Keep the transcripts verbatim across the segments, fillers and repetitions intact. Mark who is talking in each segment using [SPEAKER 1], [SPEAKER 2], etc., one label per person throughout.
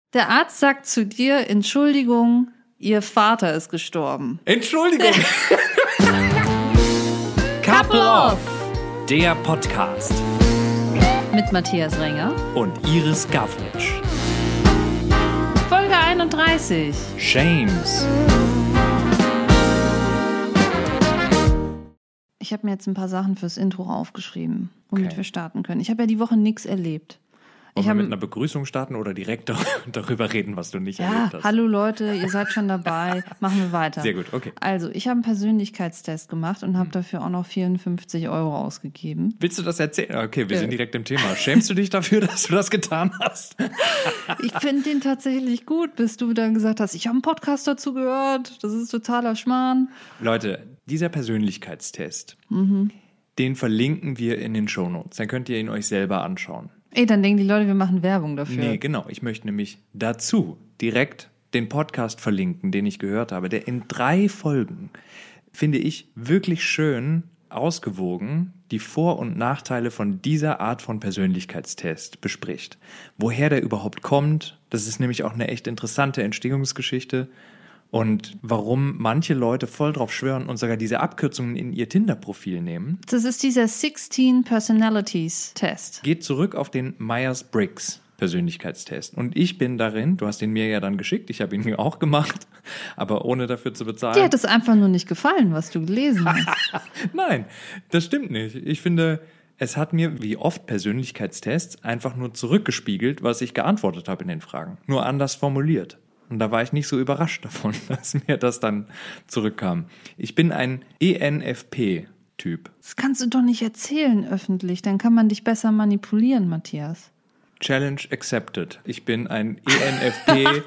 [SPEAKER 1] Der Arzt sagt zu dir, Entschuldigung, Ihr Vater ist gestorben.
[SPEAKER 2] Entschuldigung.
[SPEAKER 1] Couple Off.
[SPEAKER 2] Der Podcast.
[SPEAKER 1] Mit Matthias Renger.
[SPEAKER 2] Und Iris Gavritsch.
[SPEAKER 1] Folge einunddreißig.
[SPEAKER 2] Shames.
[SPEAKER 1] Ich habe mir jetzt ein paar Sachen fürs Intro aufgeschrieben, womit
[SPEAKER 2] Okay.
[SPEAKER 1] wir starten können. Ich habe ja die Woche nichts erlebt.
[SPEAKER 2] Wollen
[SPEAKER 1] Ich
[SPEAKER 2] wir
[SPEAKER 1] hab,
[SPEAKER 2] mit einer Begrüßung starten oder direkt darüber reden, was du nicht
[SPEAKER 1] ja,
[SPEAKER 2] erlebt hast?
[SPEAKER 1] hallo Leute, ihr seid schon dabei. Machen wir weiter.
[SPEAKER 2] Sehr gut, okay.
[SPEAKER 1] Also, ich habe einen Persönlichkeitstest gemacht und habe dafür auch noch vierundfünfzig Euro ausgegeben.
[SPEAKER 2] Willst du das erzählen? Okay, wir
[SPEAKER 1] Ja.
[SPEAKER 2] sind direkt im Thema. Schämst du dich dafür, dass du das getan hast?
[SPEAKER 1] Ich finde den tatsächlich gut, bis du dann gesagt hast, ich habe einen Podcast dazu gehört. Das ist totaler Schmarrn.
[SPEAKER 2] Leute, dieser Persönlichkeitstest,
[SPEAKER 1] Mhm.
[SPEAKER 2] den verlinken wir in den Shownotes. Dann könnt ihr ihn euch selber anschauen.
[SPEAKER 1] Ey, dann denken die Leute, wir machen Werbung dafür.
[SPEAKER 2] Nee, genau. Ich möchte nämlich dazu direkt den Podcast verlinken, den ich gehört habe, der in drei Folgen, finde ich, wirklich schön ausgewogen die Vor- und Nachteile von dieser Art von Persönlichkeitstest bespricht. Woher der überhaupt kommt, das ist nämlich auch eine echt interessante Entstehungsgeschichte. Und warum manche Leute voll drauf schwören und sogar diese Abkürzungen in ihr Tinder-Profil nehmen.
[SPEAKER 1] Das ist dieser sixteen Personalities Test.
[SPEAKER 2] Geht zurück auf den Myers-Briggs Persönlichkeitstest. Und ich bin darin, du hast den mir ja dann geschickt, ich habe ihn auch gemacht, aber ohne dafür zu bezahlen.
[SPEAKER 1] Dir hat es einfach nur nicht gefallen, was du gelesen hast.
[SPEAKER 2] Nein, das stimmt nicht. Ich finde, es hat mir, wie oft Persönlichkeitstests, einfach nur zurückgespiegelt, was ich geantwortet habe in den Fragen. Nur anders formuliert. Und da war ich nicht so überrascht davon, dass mir das dann zurückkam. Ich bin ein E N F P-Typ.
[SPEAKER 1] Das kannst du doch nicht erzählen öffentlich, dann kann man dich besser manipulieren, Matthias.
[SPEAKER 2] Challenge accepted. Ich bin ein E N F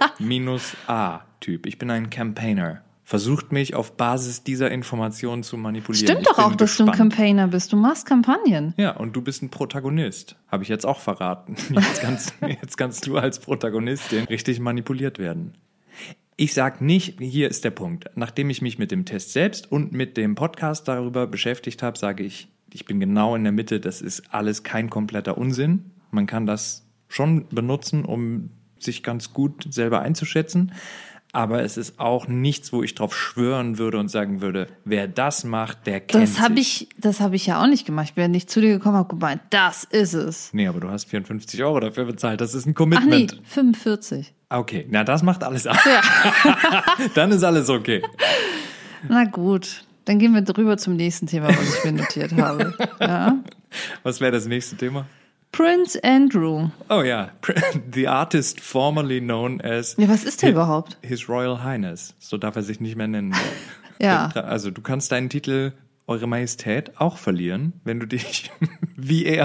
[SPEAKER 2] P-A-Typ. Ich bin ein Campaigner. Versucht mich auf Basis dieser Informationen zu manipulieren.
[SPEAKER 1] Stimmt
[SPEAKER 2] Ich
[SPEAKER 1] doch
[SPEAKER 2] bin
[SPEAKER 1] auch, dass du ein
[SPEAKER 2] gespannt.
[SPEAKER 1] Campaigner bist. Du machst Kampagnen.
[SPEAKER 2] Ja, und du bist ein Protagonist. Habe ich jetzt auch verraten. Jetzt kannst, jetzt kannst du als Protagonistin richtig manipuliert werden. Ich sag nicht, hier ist der Punkt. Nachdem ich mich mit dem Test selbst und mit dem Podcast darüber beschäftigt habe, sage ich, ich bin genau in der Mitte. Das ist alles kein kompletter Unsinn. Man kann das schon benutzen, um sich ganz gut selber einzuschätzen. Aber es ist auch nichts, wo ich drauf schwören würde und sagen würde, wer das macht, der kennt
[SPEAKER 1] Das habe
[SPEAKER 2] sich.
[SPEAKER 1] ich, das habe ich ja auch nicht gemacht. Ich bin nicht zu dir gekommen und habe gemeint, das ist es.
[SPEAKER 2] Nee, aber du hast vierundfünfzig Euro dafür bezahlt. Das ist ein
[SPEAKER 1] Ach nee,
[SPEAKER 2] Commitment.
[SPEAKER 1] fünfundvierzig.
[SPEAKER 2] Okay, na das macht alles ab.
[SPEAKER 1] Ja.
[SPEAKER 2] Dann ist alles okay.
[SPEAKER 1] Na gut, dann gehen wir drüber zum nächsten Thema, was ich mir notiert habe. Ja.
[SPEAKER 2] Was wäre das nächste Thema?
[SPEAKER 1] Prince Andrew.
[SPEAKER 2] Oh ja, the artist formerly known as
[SPEAKER 1] Ja, was ist der
[SPEAKER 2] Hi-
[SPEAKER 1] überhaupt?
[SPEAKER 2] His Royal Highness. So darf er sich nicht mehr nennen.
[SPEAKER 1] Ja.
[SPEAKER 2] Also du kannst deinen Titel Eure Majestät auch verlieren, wenn du dich wie er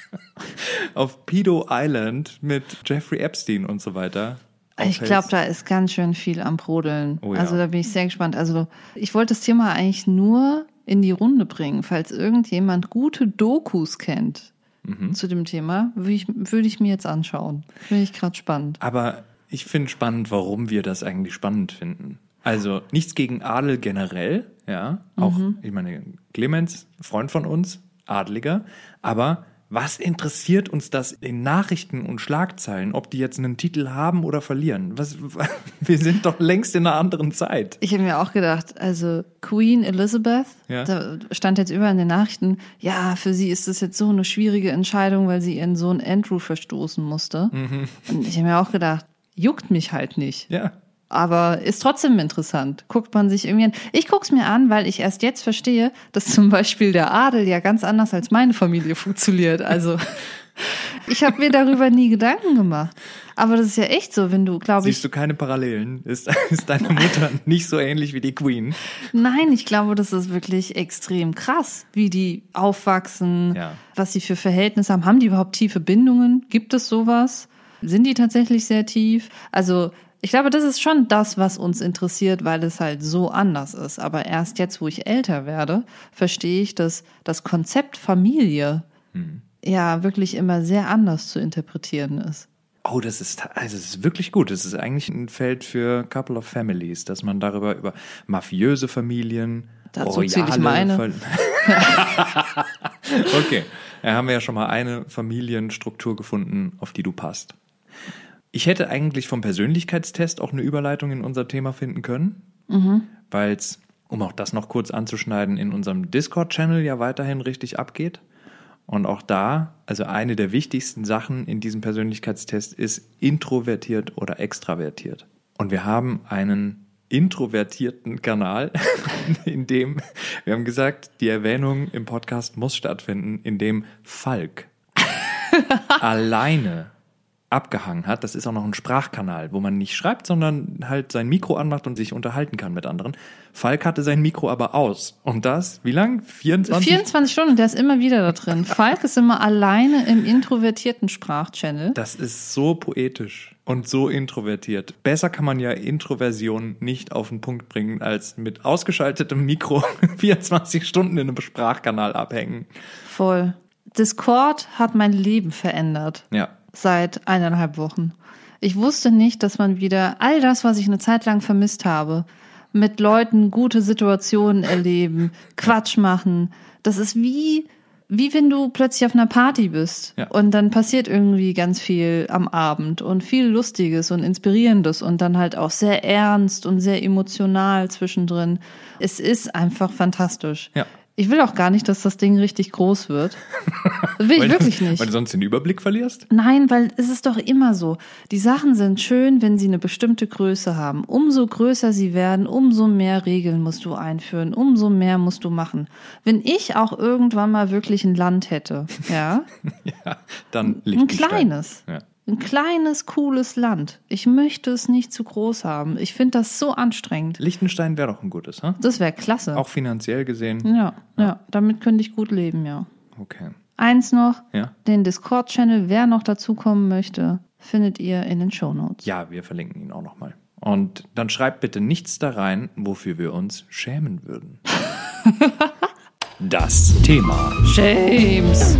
[SPEAKER 2] auf Pedo Island mit Jeffrey Epstein und so weiter
[SPEAKER 1] Ich
[SPEAKER 2] aufhältst.
[SPEAKER 1] glaube, da ist ganz schön viel am Brodeln.
[SPEAKER 2] Oh ja.
[SPEAKER 1] Also da bin ich sehr gespannt. Also ich wollte das Thema eigentlich nur in die Runde bringen, falls irgendjemand gute Dokus kennt
[SPEAKER 2] Mhm.
[SPEAKER 1] zu dem Thema, würde ich, würde ich mir jetzt anschauen. Finde ich gerade spannend.
[SPEAKER 2] Aber ich finde spannend, warum wir das eigentlich spannend finden. Also nichts gegen Adel generell, ja. Auch, ich meine, Clemens, Freund von uns, Adliger. Aber was interessiert uns das in Nachrichten und Schlagzeilen, ob die jetzt einen Titel haben oder verlieren? Was, wir sind doch längst in einer anderen Zeit.
[SPEAKER 1] Ich habe mir auch gedacht, also Queen Elizabeth,
[SPEAKER 2] Ja.
[SPEAKER 1] da stand jetzt überall in den Nachrichten, ja, für sie ist das jetzt so eine schwierige Entscheidung, weil sie ihren Sohn Andrew verstoßen musste.
[SPEAKER 2] Mhm.
[SPEAKER 1] Und ich habe mir auch gedacht, juckt mich halt nicht.
[SPEAKER 2] Ja.
[SPEAKER 1] Aber ist trotzdem interessant. Guckt man sich irgendwie an. Ich guck's mir an, weil ich erst jetzt verstehe, dass zum Beispiel der Adel ja ganz anders als meine Familie funktioniert. Also ich habe mir darüber nie Gedanken gemacht. Aber das ist ja echt so, wenn du, glaube ich,
[SPEAKER 2] Siehst du keine Parallelen? Ist, ist deine Mutter nicht so ähnlich wie die Queen?
[SPEAKER 1] nein, ich glaube, das ist wirklich extrem krass, wie die aufwachsen,
[SPEAKER 2] Ja.
[SPEAKER 1] was sie für Verhältnisse haben. Haben die überhaupt tiefe Bindungen? Gibt es sowas? Sind die tatsächlich sehr tief? Also ich glaube, das ist schon das, was uns interessiert, weil es halt so anders ist. Aber erst jetzt, wo ich älter werde, verstehe ich, dass das Konzept Familie
[SPEAKER 2] Hm.
[SPEAKER 1] ja wirklich immer sehr anders zu interpretieren ist.
[SPEAKER 2] Oh, das ist, also das ist wirklich gut. Das ist eigentlich ein Feld für Couple of Families, dass man darüber über mafiöse Familien,
[SPEAKER 1] Dazu zähle ich meine.
[SPEAKER 2] Fa- Okay, da haben wir ja schon mal eine Familienstruktur gefunden, auf die du passt. Ich hätte eigentlich vom Persönlichkeitstest auch eine Überleitung in unser Thema finden können,
[SPEAKER 1] Mhm.
[SPEAKER 2] weil es, um auch das noch kurz anzuschneiden, in unserem Discord-Channel ja weiterhin richtig abgeht. Und auch da, also eine der wichtigsten Sachen in diesem Persönlichkeitstest ist introvertiert oder extravertiert. Und wir haben einen introvertierten Kanal, in dem, wir haben gesagt, die Erwähnung im Podcast muss stattfinden, in dem Falk alleine abgehangen hat. Das ist auch noch ein Sprachkanal, wo man nicht schreibt, sondern halt sein Mikro anmacht und sich unterhalten kann mit anderen. Falk hatte sein Mikro aber aus. Und das, wie lang? vierundzwanzig?
[SPEAKER 1] vierundzwanzig Stunden, der ist immer wieder da drin. Falk ist immer alleine im introvertierten Sprachchannel.
[SPEAKER 2] Das ist so poetisch und so introvertiert. Besser kann man ja Introversion nicht auf den Punkt bringen, als mit ausgeschaltetem Mikro vierundzwanzig Stunden in einem Sprachkanal abhängen.
[SPEAKER 1] Voll. Discord hat mein Leben verändert.
[SPEAKER 2] Ja.
[SPEAKER 1] Seit eineinhalb Wochen. Ich wusste nicht, dass man wieder all das, was ich eine Zeit lang vermisst habe, mit Leuten gute Situationen erleben, Quatsch machen. Das ist wie, wie wenn du plötzlich auf einer Party bist
[SPEAKER 2] Ja.
[SPEAKER 1] und dann passiert irgendwie ganz viel am Abend und viel Lustiges und Inspirierendes und dann halt auch sehr ernst und sehr emotional zwischendrin. Es ist einfach fantastisch.
[SPEAKER 2] Ja.
[SPEAKER 1] Ich will auch gar nicht, dass das Ding richtig groß wird. Das will ich
[SPEAKER 2] Weil
[SPEAKER 1] wirklich
[SPEAKER 2] du,
[SPEAKER 1] nicht.
[SPEAKER 2] Weil du sonst den Überblick verlierst?
[SPEAKER 1] Nein, weil es ist doch immer so. Die Sachen sind schön, wenn sie eine bestimmte Größe haben. Umso größer sie werden, umso mehr Regeln musst du einführen, umso mehr musst du machen. Wenn ich auch irgendwann mal wirklich ein Land hätte, ja,
[SPEAKER 2] Ja, dann
[SPEAKER 1] ein
[SPEAKER 2] Liechtenstein.
[SPEAKER 1] kleines,
[SPEAKER 2] Ja.
[SPEAKER 1] ein kleines, cooles Land. Ich möchte es nicht zu groß haben. Ich finde das so anstrengend.
[SPEAKER 2] Liechtenstein wäre doch ein gutes, hm?
[SPEAKER 1] Das wäre klasse.
[SPEAKER 2] Auch finanziell gesehen.
[SPEAKER 1] Ja, ja, damit könnte ich gut leben, ja.
[SPEAKER 2] Okay.
[SPEAKER 1] Eins noch,
[SPEAKER 2] Ja.
[SPEAKER 1] den Discord-Channel, wer noch dazukommen möchte, findet ihr in den Shownotes.
[SPEAKER 2] Ja, wir verlinken ihn auch nochmal. Und dann schreibt bitte nichts da rein, wofür wir uns schämen würden. Das Thema.
[SPEAKER 1] James.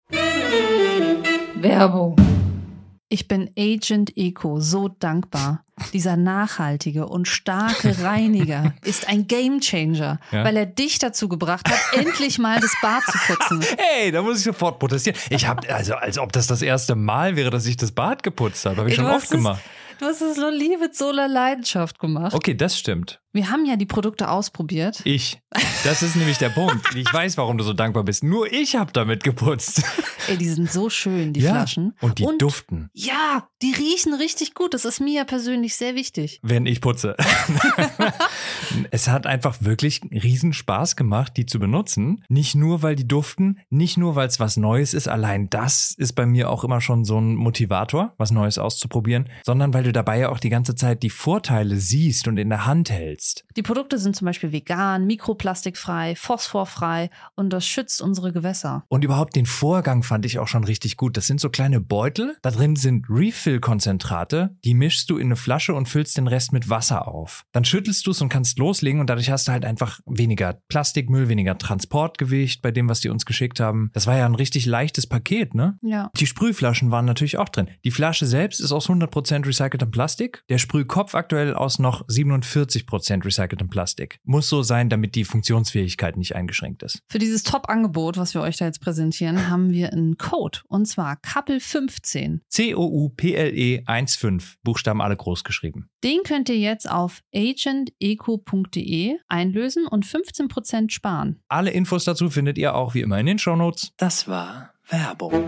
[SPEAKER 1] Werbung. Ich bin Agent Eco so dankbar. Dieser nachhaltige und starke Reiniger ist ein Gamechanger,
[SPEAKER 3] Ja.
[SPEAKER 1] weil er dich dazu gebracht hat, endlich mal das Bad zu putzen.
[SPEAKER 3] Hey, da muss ich sofort protestieren. Ich habe, also als ob das das erste Mal wäre, dass ich das Bad geputzt habe. Habe ich
[SPEAKER 1] Ey,
[SPEAKER 3] schon
[SPEAKER 1] du
[SPEAKER 3] oft
[SPEAKER 1] hast es-
[SPEAKER 3] gemacht.
[SPEAKER 1] Du hast es so Liebe, so einer Leidenschaft gemacht.
[SPEAKER 3] Okay, das stimmt.
[SPEAKER 1] Wir haben ja die Produkte ausprobiert.
[SPEAKER 3] Ich. Das ist nämlich der Punkt. Ich weiß, warum du so dankbar bist. Nur ich habe damit geputzt.
[SPEAKER 1] Ey, die sind so schön, die
[SPEAKER 3] ja.
[SPEAKER 1] Flaschen.
[SPEAKER 3] Und die duften,
[SPEAKER 1] Ja, die riechen richtig gut. Das ist mir ja persönlich sehr wichtig.
[SPEAKER 3] wenn ich putze. Es hat einfach wirklich riesen Spaß gemacht, die zu benutzen. Nicht nur, weil die duften, nicht nur, weil es was Neues ist. Allein das ist bei mir auch immer schon so ein Motivator, was Neues auszuprobieren. Sondern weil du dabei ja auch die ganze Zeit die Vorteile siehst und in der Hand hältst.
[SPEAKER 1] Die Produkte sind zum Beispiel vegan, mikroplastikfrei, phosphorfrei und das schützt unsere Gewässer.
[SPEAKER 3] Und überhaupt den Vorgang fand ich auch schon richtig gut. Das sind so kleine Beutel. Da drin sind Refill-Konzentrate. Die mischst du in eine Flasche und füllst den Rest mit Wasser auf. Dann schüttelst du es und kannst loslegen und dadurch hast du halt einfach weniger Plastikmüll, weniger Transportgewicht bei dem, was die uns geschickt haben. Das war ja ein richtig leichtes Paket, ne?
[SPEAKER 1] Ja.
[SPEAKER 3] Die Sprühflaschen waren natürlich auch drin. Die Flasche selbst ist aus hundert Prozent recyceltem Plastik. Der Sprühkopf aktuell aus noch siebenundvierzig Prozent recyceltem Plastik. Muss so sein, damit die Funktionsfähigkeit nicht eingeschränkt ist.
[SPEAKER 1] Für dieses Top-Angebot, was wir euch da jetzt präsentieren, haben wir einen Code und zwar Couple fünfzehn.
[SPEAKER 3] C O U P L E fünfzehn, Buchstaben alle groß geschrieben.
[SPEAKER 1] Den könnt ihr jetzt auf agenteco punkt de einlösen und fünfzehn Prozent sparen.
[SPEAKER 3] Alle Infos dazu findet ihr auch wie immer in den Shownotes.
[SPEAKER 2] Das war Werbung.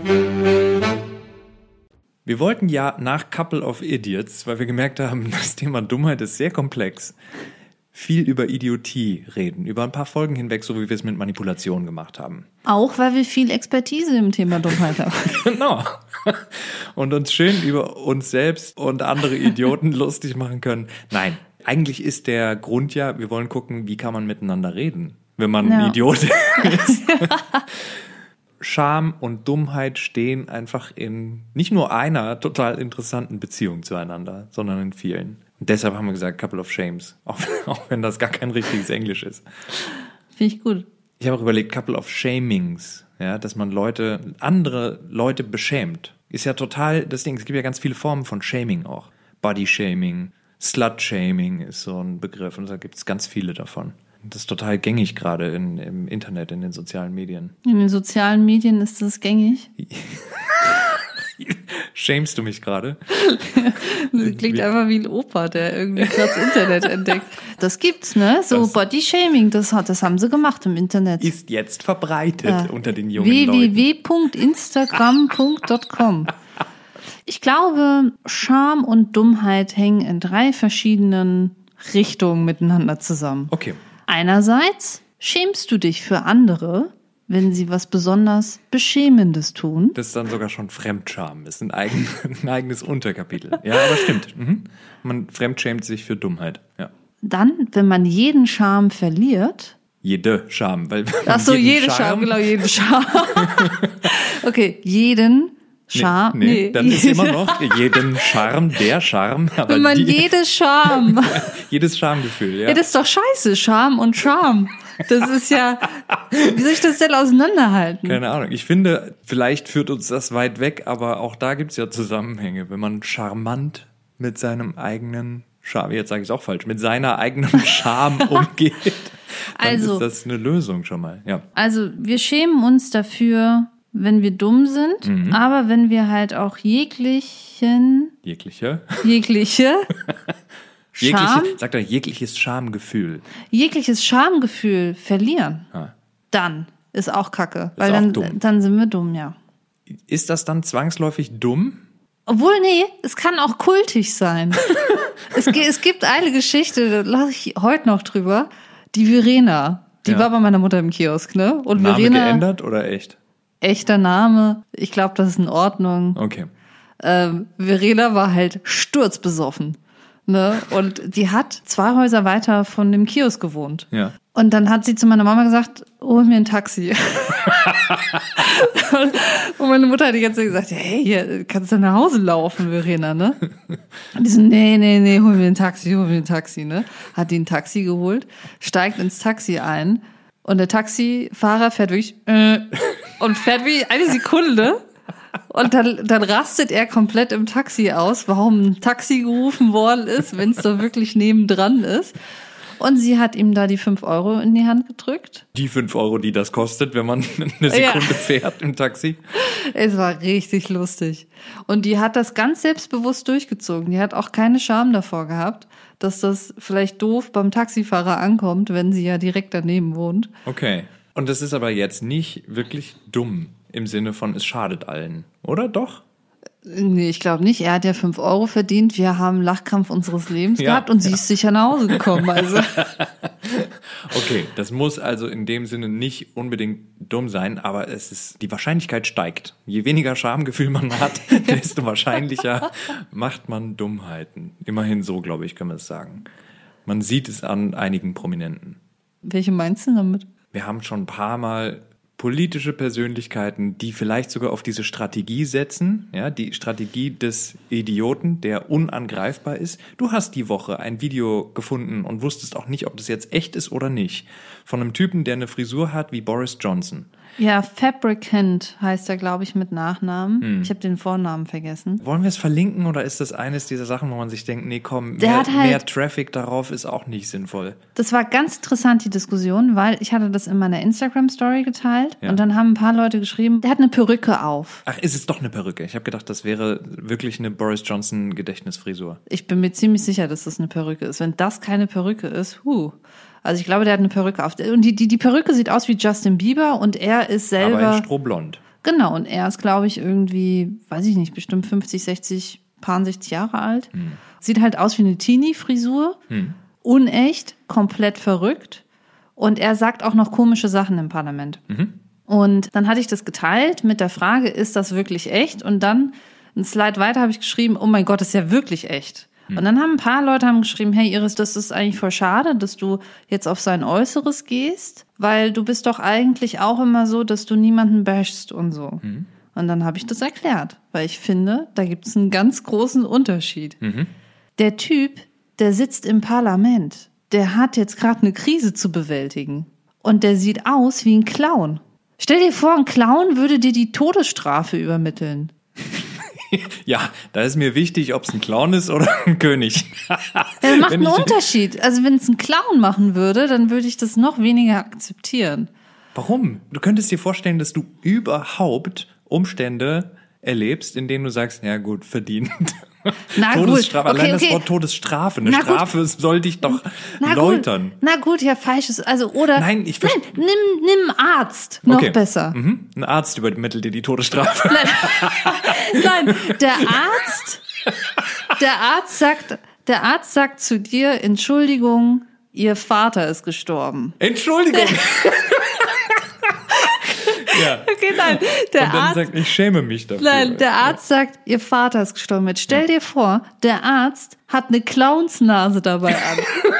[SPEAKER 2] Wir wollten ja nach Couple of Idiots, weil wir gemerkt haben, das Thema Dummheit ist sehr komplex, viel über Idiotie reden, über ein paar Folgen hinweg, so wie wir es mit Manipulation gemacht haben.
[SPEAKER 1] Auch weil wir viel Expertise im Thema Dummheit haben.
[SPEAKER 2] Genau. Und uns schön über uns selbst und andere Idioten lustig machen können. Nein, eigentlich ist der Grund ja, wir wollen gucken, wie kann man miteinander reden, wenn man
[SPEAKER 1] Ja.
[SPEAKER 2] ein Idiot ist. Scham und Dummheit stehen einfach in nicht nur einer total interessanten Beziehung zueinander, sondern in vielen. Und deshalb haben wir gesagt Couple of Shames, auch, auch wenn das gar kein richtiges Englisch ist.
[SPEAKER 1] Finde ich gut.
[SPEAKER 2] Ich habe auch überlegt, Couple of Shamings, ja, dass man Leute, andere Leute beschämt. Ist ja total das Ding. Es gibt ja ganz viele Formen von Shaming auch. Body-Shaming, Slut-Shaming ist so ein Begriff und da gibt es ganz viele davon. Das ist total gängig gerade in, im Internet, in den sozialen Medien.
[SPEAKER 1] In den sozialen Medien ist das gängig.
[SPEAKER 2] Shamest du mich gerade?
[SPEAKER 1] Das klingt einfach wie ein Opa, der irgendwie gerade das Internet entdeckt. Das gibt's, ne? So
[SPEAKER 2] Das-
[SPEAKER 1] Body-Shaming, das, hat- das haben sie gemacht im Internet.
[SPEAKER 2] Ist jetzt verbreitet
[SPEAKER 1] Ja.
[SPEAKER 2] unter den jungen
[SPEAKER 1] w w
[SPEAKER 2] Leuten.
[SPEAKER 1] w punkt instagram punkt com. Ich glaube, Scham und Dummheit hängen in drei verschiedenen Richtungen miteinander zusammen.
[SPEAKER 2] Okay.
[SPEAKER 1] Einerseits schämst du dich für andere, wenn sie was besonders Beschämendes tun.
[SPEAKER 2] Das ist dann sogar schon Fremdscham. Das ist ein, eigen, ein eigenes Unterkapitel. Ja, aber stimmt. Mhm. Man fremdschämt sich für Dummheit. Ja.
[SPEAKER 1] Dann, wenn man jeden Charme verliert.
[SPEAKER 2] Jede Scham. Weil
[SPEAKER 1] Ach so,
[SPEAKER 2] jeden
[SPEAKER 1] jede Charme, genau, jeden Charme. Okay, jeden Charme.
[SPEAKER 2] Nee, nee, dann ist immer noch jeden Charme, der Charme. Aber
[SPEAKER 1] wenn man
[SPEAKER 2] die,
[SPEAKER 1] jede Charme.
[SPEAKER 2] jedes Schamgefühl, ja.
[SPEAKER 1] Ja, das ist doch scheiße, Charme und Charme. Das ist ja, wie soll ich das denn auseinanderhalten?
[SPEAKER 2] Keine Ahnung. Ich finde, vielleicht führt uns das weit weg, aber auch da gibt's ja Zusammenhänge. Wenn man charmant mit seinem eigenen Charme, jetzt sage ich es auch falsch, mit seiner eigenen Charme umgeht, dann
[SPEAKER 1] Also-
[SPEAKER 2] ist das eine Lösung schon mal. Ja.
[SPEAKER 1] Also, wir schämen uns dafür, wenn wir dumm sind,
[SPEAKER 2] Mhm.
[SPEAKER 1] aber wenn wir halt auch jeglichen,
[SPEAKER 2] Jegliche.
[SPEAKER 1] jegliche Scham,
[SPEAKER 2] Jegliche, sagt er, jegliches Schamgefühl.
[SPEAKER 1] jegliches Schamgefühl verlieren,
[SPEAKER 2] Ah.
[SPEAKER 1] dann ist auch Kacke.
[SPEAKER 2] Ist
[SPEAKER 1] Weil
[SPEAKER 2] auch
[SPEAKER 1] dann,
[SPEAKER 2] dumm.
[SPEAKER 1] dann sind wir dumm, ja.
[SPEAKER 2] Ist das dann zwangsläufig dumm?
[SPEAKER 1] Obwohl, nee, es kann auch kultig sein. es, ge- es gibt eine Geschichte, da lache ich heute noch drüber, die Verena. Die
[SPEAKER 2] Ja.
[SPEAKER 1] war bei meiner Mutter im Kiosk, ne? Und
[SPEAKER 2] Name
[SPEAKER 1] Verena,
[SPEAKER 2] geändert oder echt?
[SPEAKER 1] echter Name, ich glaube, das ist in Ordnung.
[SPEAKER 2] Okay.
[SPEAKER 1] Ähm, Verena war halt sturzbesoffen. Ne? Und die hat zwei Häuser weiter von dem Kiosk gewohnt.
[SPEAKER 2] Ja.
[SPEAKER 1] Und dann hat sie zu meiner Mama gesagt, hol mir ein Taxi. Und meine Mutter hat die ganze Zeit gesagt, hey, hier, kannst du nach Hause laufen, Verena, ne? Und die so, nee, nee, nee, hol mir ein Taxi, hol mir ein Taxi, ne? Hat die ein Taxi geholt, steigt ins Taxi ein und der Taxifahrer fährt wirklich äh, und fährt wie eine Sekunde. Und dann, dann rastet er komplett im Taxi aus, warum ein Taxi gerufen worden ist, wenn es doch wirklich nebendran ist. Und sie hat ihm da die fünf Euro in die Hand gedrückt.
[SPEAKER 2] Die fünf Euro, die das kostet, wenn man eine Sekunde
[SPEAKER 1] Ja.
[SPEAKER 2] fährt im Taxi.
[SPEAKER 1] Es war richtig lustig. Und die hat das ganz selbstbewusst durchgezogen. Die hat auch keine Scham davor gehabt, dass das vielleicht doof beim Taxifahrer ankommt, wenn sie ja direkt daneben wohnt.
[SPEAKER 2] Okay. Und das ist aber jetzt nicht wirklich dumm im Sinne von, es schadet allen. Oder doch?
[SPEAKER 1] Nee, ich glaube nicht. Er hat ja fünf Euro verdient. Wir haben Lachkrampf unseres Lebens
[SPEAKER 2] Ja,
[SPEAKER 1] gehabt und sie ist sicher nach Hause gekommen. Also
[SPEAKER 2] Okay, das muss also in dem Sinne nicht unbedingt dumm sein, aber es ist, die Wahrscheinlichkeit steigt. Je weniger Schamgefühl man hat, desto wahrscheinlicher macht man Dummheiten. Immerhin so, glaube ich, kann man es sagen. Man sieht es an einigen Prominenten.
[SPEAKER 1] welche meinst du damit?
[SPEAKER 2] Wir haben schon ein paar Mal politische Persönlichkeiten, die vielleicht sogar auf diese Strategie setzen, ja, die Strategie des Idioten, der unangreifbar ist. Du hast die Woche ein Video gefunden und wusstest auch nicht, ob das jetzt echt ist oder nicht, von einem Typen, der eine Frisur hat wie Boris Johnson.
[SPEAKER 1] Ja, Fabricant heißt er, glaube ich, mit Nachnamen.
[SPEAKER 2] Hm.
[SPEAKER 1] Ich habe den Vornamen vergessen.
[SPEAKER 2] Wollen wir es verlinken oder ist das eines dieser Sachen, wo man sich denkt, nee, komm,
[SPEAKER 1] Der
[SPEAKER 2] mehr,
[SPEAKER 1] hat halt-
[SPEAKER 2] mehr Traffic darauf ist auch nicht sinnvoll.
[SPEAKER 1] Das war ganz interessant, die Diskussion, weil ich hatte das in meiner Instagram-Story geteilt
[SPEAKER 2] Ja.
[SPEAKER 1] und dann haben ein paar Leute geschrieben, der hat eine Perücke auf.
[SPEAKER 2] Ach, ist es doch eine Perücke? Ich habe gedacht, das wäre wirklich eine Boris Johnson Gedächtnisfrisur.
[SPEAKER 1] Ich bin mir ziemlich sicher, dass das eine Perücke ist. Wenn das keine Perücke ist, huh. Also ich glaube, der hat eine Perücke auf. Und die, die, die Perücke sieht aus wie Justin Bieber und er ist selber...
[SPEAKER 2] Aber in Strohblond.
[SPEAKER 1] Genau, und er ist, glaube ich, irgendwie, weiß ich nicht, bestimmt fünfzig, sechzig, paar sechzig Jahre alt.
[SPEAKER 2] Hm.
[SPEAKER 1] Sieht halt aus wie eine Teenie-Frisur.
[SPEAKER 2] Hm.
[SPEAKER 1] Unecht, komplett verrückt. Und er sagt auch noch komische Sachen im Parlament.
[SPEAKER 2] Mhm.
[SPEAKER 1] Und dann hatte ich das geteilt mit der Frage, ist das wirklich echt? Und dann, ein Slide weiter, habe ich geschrieben, oh mein Gott, das ist ja wirklich echt. Und dann haben ein paar Leute haben geschrieben, hey Iris, das ist eigentlich voll schade, dass du jetzt auf sein Äußeres gehst, weil du bist doch eigentlich auch immer so, dass du niemanden bashst und so.
[SPEAKER 2] Mhm.
[SPEAKER 1] Und dann habe ich das erklärt, weil ich finde, da gibt es einen ganz großen Unterschied.
[SPEAKER 2] Mhm.
[SPEAKER 1] Der Typ, der sitzt im Parlament, der hat jetzt gerade eine Krise zu bewältigen und der sieht aus wie ein Clown. Stell dir vor, ein Clown würde dir die Todesstrafe übermitteln.
[SPEAKER 2] Ja, da ist mir wichtig, ob es ein Clown ist oder ein König.
[SPEAKER 1] Das macht
[SPEAKER 2] Wenn
[SPEAKER 1] einen
[SPEAKER 2] ich-
[SPEAKER 1] Unterschied. Also wenn es ein Clown machen würde, dann würde ich das noch weniger akzeptieren.
[SPEAKER 2] Warum? Du könntest dir vorstellen, dass du überhaupt Umstände erlebst, in denen du sagst, ja gut, verdient.
[SPEAKER 1] Na
[SPEAKER 2] Todesstrafe,
[SPEAKER 1] gut. Okay,
[SPEAKER 2] allein
[SPEAKER 1] okay.
[SPEAKER 2] das Wort Todesstrafe. Eine
[SPEAKER 1] Na gut.
[SPEAKER 2] Strafe soll dich doch
[SPEAKER 1] Na
[SPEAKER 2] läutern.
[SPEAKER 1] Gut. Na gut, ja, falsches. Also, oder.
[SPEAKER 2] Nein, ich verste-
[SPEAKER 1] Nein, nimm, nimm Arzt. Noch
[SPEAKER 2] Okay.
[SPEAKER 1] besser.
[SPEAKER 2] Mhm. Ein Arzt übermittelt dir die Todesstrafe.
[SPEAKER 1] Nein, der Arzt, der Arzt sagt, der Arzt sagt zu dir, Entschuldigung, Ihr Vater ist gestorben.
[SPEAKER 2] Entschuldigung. Ja.
[SPEAKER 1] Okay, nein, der
[SPEAKER 2] Und dann
[SPEAKER 1] Arzt,
[SPEAKER 2] sagt, ich schäme mich dafür.
[SPEAKER 1] nein, der Arzt sagt, Ihr Vater ist gestorben. Jetzt stell dir vor, der Arzt hat eine Clownsnase dabei an.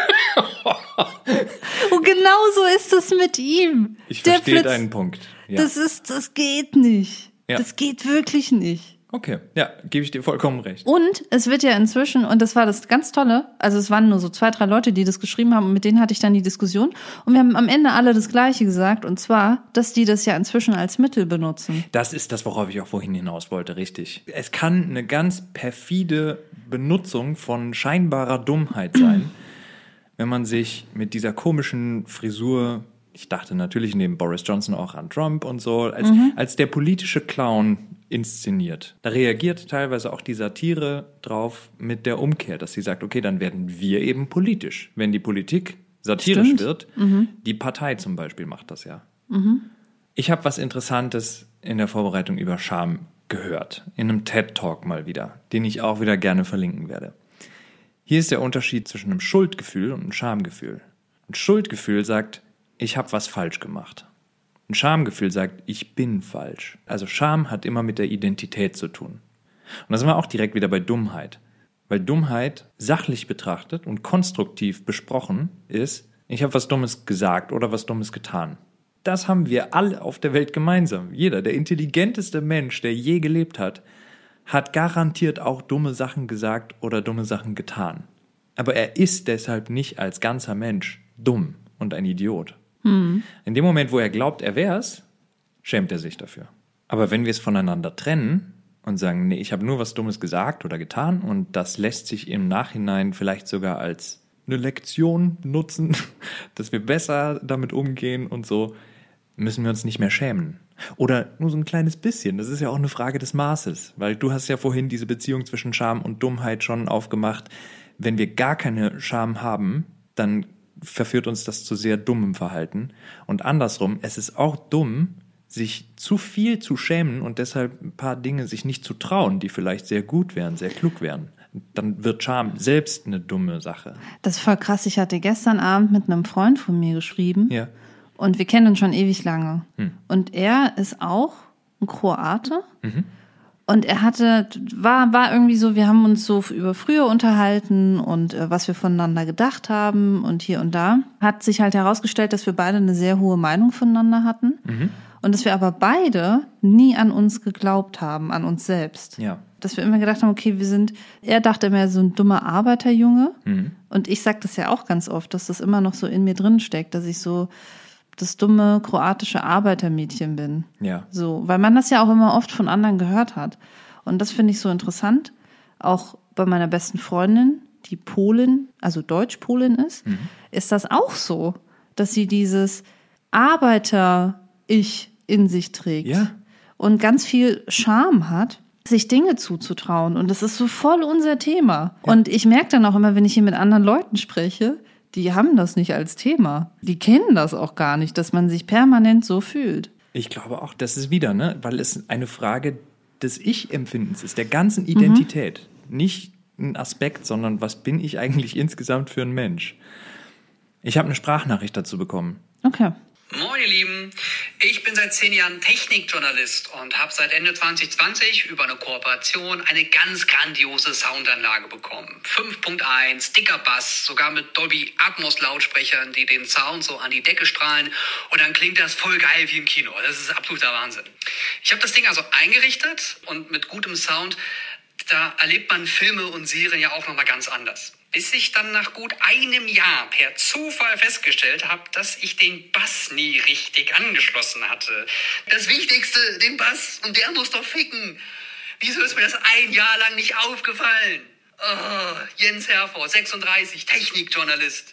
[SPEAKER 1] Und genau so ist es mit ihm.
[SPEAKER 2] Ich
[SPEAKER 1] Der
[SPEAKER 2] verstehe
[SPEAKER 1] Blitz-
[SPEAKER 2] deinen Punkt. Ja.
[SPEAKER 1] Das ist, das geht nicht.
[SPEAKER 2] Ja.
[SPEAKER 1] Das geht wirklich nicht.
[SPEAKER 2] Okay, ja, gebe ich dir vollkommen recht.
[SPEAKER 1] Und es wird ja inzwischen, und das war das ganz Tolle, also es waren nur so zwei, drei Leute, die das geschrieben haben und mit denen hatte ich dann die Diskussion und wir haben am Ende alle das Gleiche gesagt und zwar, dass die das ja inzwischen als Mittel benutzen.
[SPEAKER 2] Das ist das, worauf ich auch vorhin hinaus wollte, richtig. Es kann eine ganz perfide Benutzung von scheinbarer Dummheit sein, wenn man sich mit dieser komischen Frisur, ich dachte natürlich neben Boris Johnson auch an Trump und so, als, mhm. als der politische Clown inszeniert. Da reagiert teilweise auch die Satire drauf mit der Umkehr, dass sie sagt, okay, dann werden wir eben politisch. Wenn die Politik satirisch
[SPEAKER 1] Stimmt.
[SPEAKER 2] wird,
[SPEAKER 1] Mhm.
[SPEAKER 2] die Partei zum Beispiel macht das ja.
[SPEAKER 1] Mhm.
[SPEAKER 2] Ich habe was Interessantes in der Vorbereitung über Scham gehört. In einem TED-Talk mal wieder, den ich auch wieder gerne verlinken werde. Hier ist der Unterschied zwischen einem Schuldgefühl und einem Schamgefühl. Ein Schuldgefühl sagt, ich habe was falsch gemacht. Ein Schamgefühl sagt, ich bin falsch. Also Scham hat immer mit der Identität zu tun. Und da sind wir auch direkt wieder bei Dummheit. Weil Dummheit sachlich betrachtet und konstruktiv besprochen ist, ich habe was Dummes gesagt oder was Dummes getan. Das haben wir alle auf der Welt gemeinsam. Jeder, der intelligenteste Mensch, der je gelebt hat, hat garantiert auch dumme Sachen gesagt oder dumme Sachen getan. Aber er ist deshalb nicht als ganzer Mensch dumm und ein Idiot. Hm. In dem Moment, wo er glaubt, er wär's, schämt er sich dafür. Aber wenn wir es voneinander trennen und sagen, nee, ich habe nur was Dummes gesagt oder getan und das lässt sich im Nachhinein vielleicht sogar als eine Lektion nutzen, dass wir besser damit umgehen und so, müssen wir uns nicht mehr schämen. Oder nur so ein kleines bisschen. Das ist ja auch eine Frage des Maßes, weil du hast ja vorhin diese Beziehung zwischen Scham und Dummheit schon aufgemacht. Wenn wir gar keine Scham haben, dann verführt uns das zu sehr dummem Verhalten. Und andersrum, es ist auch dumm, sich zu viel zu schämen und deshalb ein paar Dinge sich nicht zu trauen, die vielleicht sehr gut wären, sehr klug wären. Dann wird Scham selbst eine dumme Sache.
[SPEAKER 1] Das ist voll krass. Ich hatte gestern Abend mit einem Freund von mir geschrieben.
[SPEAKER 2] Ja.
[SPEAKER 1] Und wir kennen uns schon ewig lange.
[SPEAKER 2] Hm.
[SPEAKER 1] Und er ist auch ein Kroate.
[SPEAKER 2] Mhm.
[SPEAKER 1] Und er hatte, war, war irgendwie so, wir haben uns so über früher unterhalten und äh, was wir voneinander gedacht haben und hier und da. Hat sich halt herausgestellt, dass wir beide eine sehr hohe Meinung voneinander hatten. Mhm. Und dass wir aber beide nie an uns geglaubt haben, an uns selbst.
[SPEAKER 2] Ja.
[SPEAKER 1] Dass wir immer gedacht haben, okay, wir sind, er dachte immer, so ein dummer Arbeiterjunge.
[SPEAKER 2] Mhm.
[SPEAKER 1] Und ich sag das ja auch ganz oft, dass das immer noch so in mir drin steckt, dass ich so das dumme kroatische Arbeitermädchen bin.
[SPEAKER 2] Ja.
[SPEAKER 1] So, weil man das ja auch immer oft von anderen gehört hat. Und das finde ich so interessant. Auch bei meiner besten Freundin, die Polin, also Deutsch-Polin ist, mhm. ist das auch so, dass sie dieses Arbeiter-Ich in sich trägt.
[SPEAKER 2] Ja.
[SPEAKER 1] Und ganz viel Scham hat, sich Dinge zuzutrauen. Und das ist so voll unser Thema. Ja. Und ich merke dann auch immer, wenn ich hier mit anderen Leuten spreche, die haben das nicht als Thema. Die kennen das auch gar nicht, dass man sich permanent so fühlt.
[SPEAKER 2] Ich glaube auch, das ist wieder, ne, weil es eine Frage des Ich-Empfindens ist, der ganzen Identität. Mhm. Nicht ein Aspekt, sondern was bin ich eigentlich insgesamt für ein Mensch? Ich habe eine Sprachnachricht dazu bekommen.
[SPEAKER 1] Okay.
[SPEAKER 4] Moin ihr Lieben, ich bin seit zehn Jahren Technikjournalist und habe seit Ende zwanzig zwanzig über eine Kooperation eine ganz grandiose Soundanlage bekommen. fünf Punkt eins, dicker Bass, sogar mit Dolby Atmos Lautsprechern, die den Sound so an die Decke strahlen und dann klingt das voll geil wie im Kino. Das ist absoluter Wahnsinn. Ich habe das Ding also eingerichtet und mit gutem Sound, da erlebt man Filme und Serien ja auch nochmal ganz anders. Bis ich dann nach gut einem Jahr per Zufall festgestellt habe, dass ich den Bass nie richtig angeschlossen hatte. Das Wichtigste, den Bass, und der muss doch ficken. Wieso ist mir das ein Jahr lang nicht aufgefallen? Oh, Jens Herford, sechsunddreißig, Technikjournalist.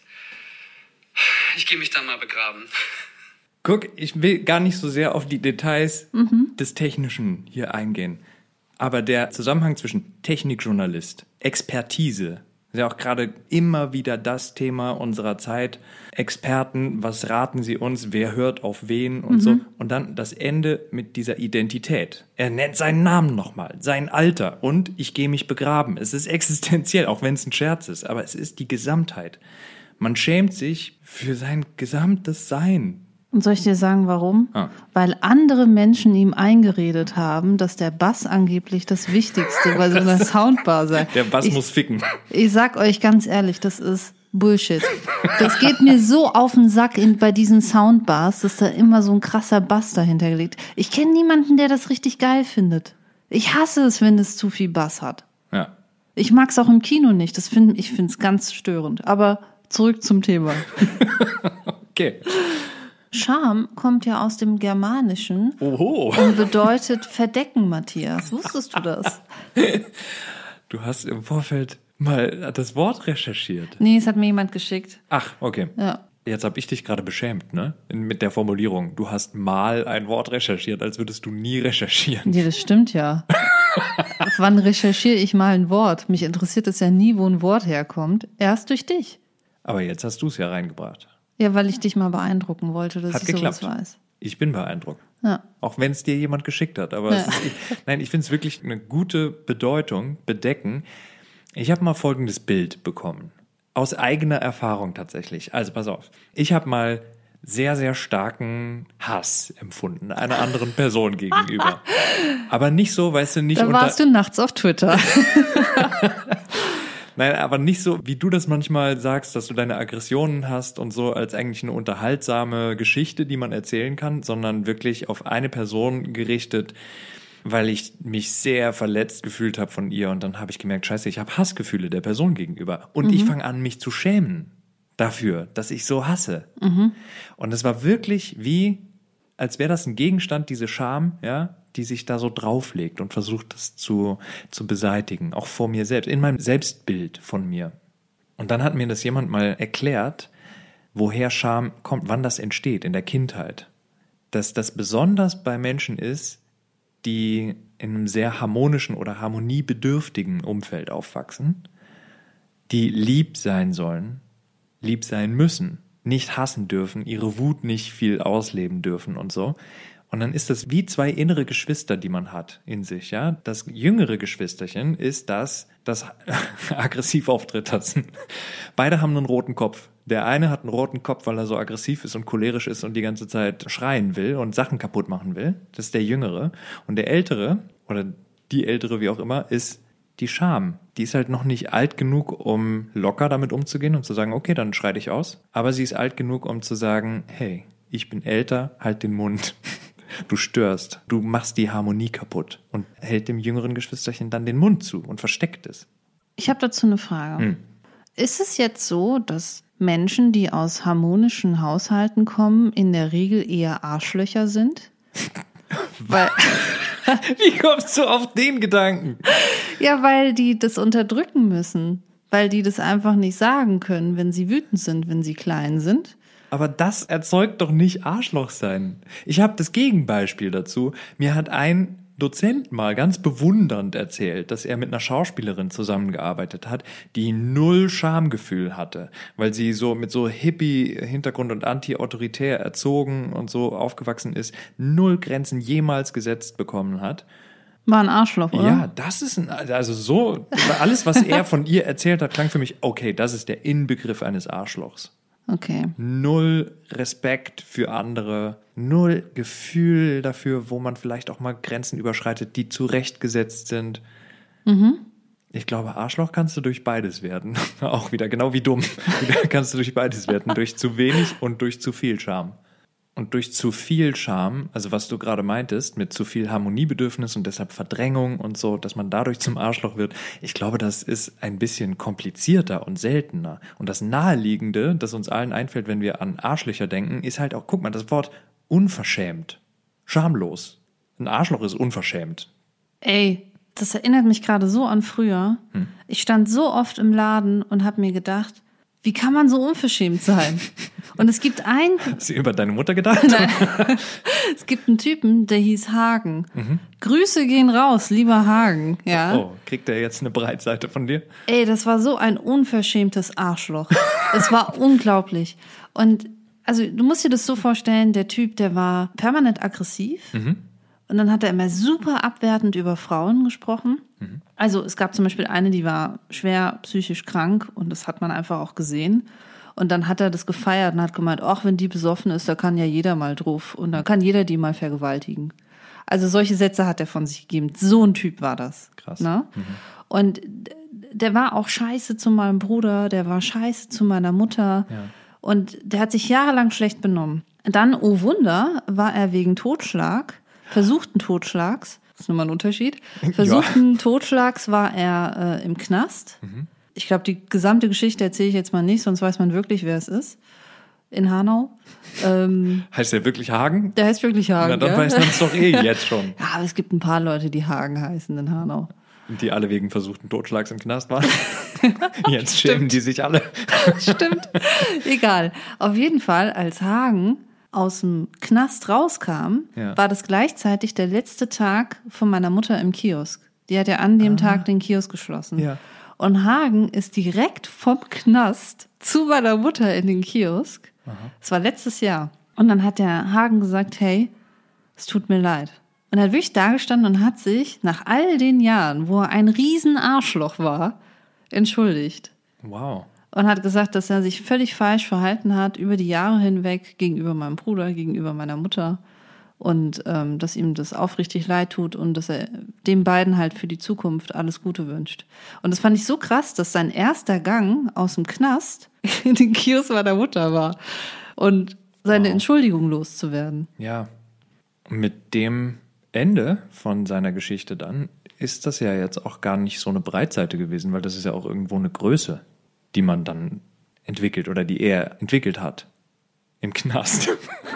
[SPEAKER 4] Ich gehe mich dann mal begraben.
[SPEAKER 2] Guck, ich will gar nicht so sehr auf die Details mhm. des Technischen hier eingehen. Aber der Zusammenhang zwischen Technikjournalist, Expertise, ist ja auch gerade immer wieder das Thema unserer Zeit. Experten, was raten sie uns, wer hört auf wen und mhm. so. Und dann das Ende mit dieser Identität. Er nennt seinen Namen nochmal, sein Alter und ich gehe mich begraben. Es ist existenziell, auch wenn es ein Scherz ist, aber es ist die Gesamtheit. Man schämt sich für sein gesamtes Sein.
[SPEAKER 1] Und soll ich dir sagen, warum?
[SPEAKER 2] Ah.
[SPEAKER 1] Weil andere Menschen ihm eingeredet haben, dass der Bass angeblich das Wichtigste bei so einer Soundbar sei.
[SPEAKER 2] Der Bass
[SPEAKER 1] ich,
[SPEAKER 2] muss ficken.
[SPEAKER 1] Ich sag euch ganz ehrlich, das ist Bullshit. Das geht mir so auf den Sack in, bei diesen Soundbars, dass da immer so ein krasser Bass dahinter liegt. Ich kenne niemanden, der das richtig geil findet. Ich hasse es, wenn es zu viel Bass hat.
[SPEAKER 2] Ja.
[SPEAKER 1] Ich mag es auch im Kino nicht. Das find, ich finde es ganz störend. Aber zurück zum Thema.
[SPEAKER 2] Okay.
[SPEAKER 1] Scham kommt ja aus dem Germanischen
[SPEAKER 2] Oho.
[SPEAKER 1] und bedeutet verdecken, Matthias. Wusstest du das?
[SPEAKER 2] Du hast im Vorfeld mal das Wort recherchiert.
[SPEAKER 1] Nee, es hat mir jemand geschickt.
[SPEAKER 2] Ach, okay.
[SPEAKER 1] Ja.
[SPEAKER 2] Jetzt habe ich dich gerade beschämt, ne? Mit der Formulierung. Du hast mal ein Wort recherchiert, als würdest du nie recherchieren.
[SPEAKER 1] Ja, das stimmt ja. Wann recherchiere ich mal ein Wort? Mich interessiert es ja nie, wo ein Wort herkommt. Erst durch dich.
[SPEAKER 2] Aber jetzt hast du es ja reingebracht.
[SPEAKER 1] Ja, weil ich dich mal beeindrucken wollte, dass
[SPEAKER 2] Hat
[SPEAKER 1] ich
[SPEAKER 2] geklappt.
[SPEAKER 1] sowas weiß.
[SPEAKER 2] Ich bin beeindruckt.
[SPEAKER 1] Ja.
[SPEAKER 2] Auch wenn es dir jemand geschickt hat. Aber
[SPEAKER 1] Ja.
[SPEAKER 2] es ist, ich, nein, ich finde es wirklich eine gute Bedeutung, bedecken. Ich habe mal folgendes Bild bekommen. Aus eigener Erfahrung tatsächlich. Also pass auf. Ich habe mal sehr, sehr starken Hass empfunden einer anderen Person gegenüber. Aber nicht so, weißt du, nicht
[SPEAKER 1] Da
[SPEAKER 2] unter...
[SPEAKER 1] warst du nachts auf Twitter.
[SPEAKER 2] Nein, aber nicht so, wie du das manchmal sagst, dass du deine Aggressionen hast und so als eigentlich eine unterhaltsame Geschichte, die man erzählen kann, sondern wirklich auf eine Person gerichtet, weil ich mich sehr verletzt gefühlt habe von ihr und dann habe ich gemerkt, scheiße, ich habe Hassgefühle der Person gegenüber und mhm. ich fange an, mich zu schämen dafür, dass ich so hasse. Mhm. Und es war wirklich wie, als wäre das ein Gegenstand, diese Scham, ja, die sich da so drauflegt und versucht, das zu, zu beseitigen, auch vor mir selbst, in meinem Selbstbild von mir. Und dann hat mir das jemand mal erklärt, woher Scham kommt, wann das entsteht in der Kindheit. Dass das besonders bei Menschen ist, die in einem sehr harmonischen oder harmoniebedürftigen Umfeld aufwachsen, die lieb sein sollen, lieb sein müssen, nicht hassen dürfen, ihre Wut nicht viel ausleben dürfen und so. Und dann ist das wie zwei innere Geschwister, die man hat in sich, ja. Das jüngere Geschwisterchen ist das, das aggressiv auftritt. Das, beide haben einen roten Kopf. Der eine hat einen roten Kopf, weil er so aggressiv ist und cholerisch ist und die ganze Zeit schreien will und Sachen kaputt machen will. Das ist der Jüngere. Und der Ältere, oder die Ältere, wie auch immer, ist die Scham. Die ist halt noch nicht alt genug, um locker damit umzugehen und zu sagen, okay, dann schrei dich aus. Aber sie ist alt genug, um zu sagen, hey, ich bin älter, halt den Mund. Du störst, du machst die Harmonie kaputt und hält dem jüngeren Geschwisterchen dann den Mund zu und versteckt es.
[SPEAKER 1] Ich habe dazu eine Frage.
[SPEAKER 2] Hm.
[SPEAKER 1] Ist es jetzt so, dass Menschen, die aus harmonischen Haushalten kommen, in der Regel eher Arschlöcher sind? Weil,
[SPEAKER 2] Wie kommst du auf den Gedanken?
[SPEAKER 1] ja, weil die das unterdrücken müssen. Weil die das einfach nicht sagen können, wenn sie wütend sind, wenn sie klein sind.
[SPEAKER 2] Aber das erzeugt doch nicht Arschloch sein. Ich habe das Gegenbeispiel dazu. Mir hat ein Dozent mal ganz bewundernd erzählt, dass er mit einer Schauspielerin zusammengearbeitet hat, die null Schamgefühl hatte, weil sie so mit so Hippie-Hintergrund und anti-autoritär erzogen und so aufgewachsen ist, null Grenzen jemals gesetzt bekommen hat.
[SPEAKER 1] War ein Arschloch, oder?
[SPEAKER 2] Ja, das ist ein, also so, alles, was er von ihr erzählt hat, klang für mich, okay, das ist der Inbegriff eines Arschlochs.
[SPEAKER 1] Okay.
[SPEAKER 2] Null Respekt für andere, null Gefühl dafür, wo man vielleicht auch mal Grenzen überschreitet, die zurechtgesetzt sind.
[SPEAKER 1] Mhm.
[SPEAKER 2] Ich glaube, Arschloch kannst du durch beides werden. Auch wieder, genau wie dumm. Kannst du durch beides werden. Durch zu wenig und durch zu viel Scham. Und durch zu viel Scham, also was du gerade meintest, mit zu viel Harmoniebedürfnis und deshalb Verdrängung und so, dass man dadurch zum Arschloch wird, ich glaube, das ist ein bisschen komplizierter und seltener. Und das Naheliegende, das uns allen einfällt, wenn wir an Arschlöcher denken, ist halt auch, guck mal, das Wort unverschämt, schamlos. Ein Arschloch ist unverschämt.
[SPEAKER 1] Ey, das erinnert mich gerade so an früher. Hm. Ich stand so oft im Laden und habe mir gedacht, Wie kann man so unverschämt sein? Und es gibt einen...
[SPEAKER 2] Hast du über deine Mutter gedacht?
[SPEAKER 1] Nein. Es gibt einen Typen, der hieß Hagen. Mhm. Grüße gehen raus, lieber Hagen. Ja.
[SPEAKER 2] Oh, kriegt er jetzt eine Breitseite von dir?
[SPEAKER 1] Ey, das war so ein unverschämtes Arschloch. Es war unglaublich. Und also du musst dir das so vorstellen, der Typ, der war permanent aggressiv. Mhm. Und dann hat er immer super abwertend über Frauen gesprochen. Mhm. Also es gab zum Beispiel eine, die war schwer psychisch krank und das hat man einfach auch gesehen. Und dann hat er das gefeiert und hat gemeint, ach, wenn die besoffen ist, da kann ja jeder mal drauf und dann kann jeder die mal vergewaltigen. Also solche Sätze hat er von sich gegeben. So ein Typ war das.
[SPEAKER 2] Krass.
[SPEAKER 1] Ne? Mhm. Und der war auch scheiße zu meinem Bruder, der war scheiße zu meiner Mutter.
[SPEAKER 2] Ja.
[SPEAKER 1] Und der hat sich jahrelang schlecht benommen. Dann, oh Wunder, war er wegen Totschlag, versuchten Totschlags, das ist nochmal ein Unterschied, versuchten ja. Totschlags war er äh, im Knast. Mhm. Ich glaube, die gesamte Geschichte erzähle ich jetzt mal nicht, sonst weiß man wirklich, wer es ist. In Hanau. Ähm,
[SPEAKER 2] heißt der wirklich Hagen?
[SPEAKER 1] Der heißt wirklich Hagen,
[SPEAKER 2] Na, dann
[SPEAKER 1] ja.
[SPEAKER 2] weiß man es doch eh jetzt schon.
[SPEAKER 1] Ja, aber es gibt ein paar Leute, die Hagen heißen in Hanau.
[SPEAKER 2] Die alle wegen versuchten Totschlags im Knast waren. Jetzt schämen die sich alle.
[SPEAKER 1] Stimmt. Egal. Auf jeden Fall, als Hagen aus dem Knast rauskam, ja. war das gleichzeitig der letzte Tag von meiner Mutter im Kiosk. Die hat ja an dem ah. Tag den Kiosk geschlossen.
[SPEAKER 2] Ja.
[SPEAKER 1] Und Hagen ist direkt vom Knast zu meiner Mutter in den Kiosk. Es war letztes Jahr. Und dann hat der Hagen gesagt, hey, es tut mir leid. Und er hat wirklich dagestanden und hat sich nach all den Jahren, wo er ein riesen Arschloch war, entschuldigt.
[SPEAKER 2] Wow.
[SPEAKER 1] Und hat gesagt, dass er sich völlig falsch verhalten hat über die Jahre hinweg gegenüber meinem Bruder, gegenüber meiner Mutter. Und ähm, dass ihm das aufrichtig leid tut und dass er den beiden halt für die Zukunft alles Gute wünscht. Und das fand ich so krass, dass sein erster Gang aus dem Knast in den Kiosk meiner Mutter war. Und seine wow. Entschuldigung loszuwerden.
[SPEAKER 2] Ja, mit dem Ende von seiner Geschichte dann ist das ja jetzt auch gar nicht so eine Breitseite gewesen, weil das ist ja auch irgendwo eine Größe, die man dann entwickelt oder die er entwickelt hat im Knast.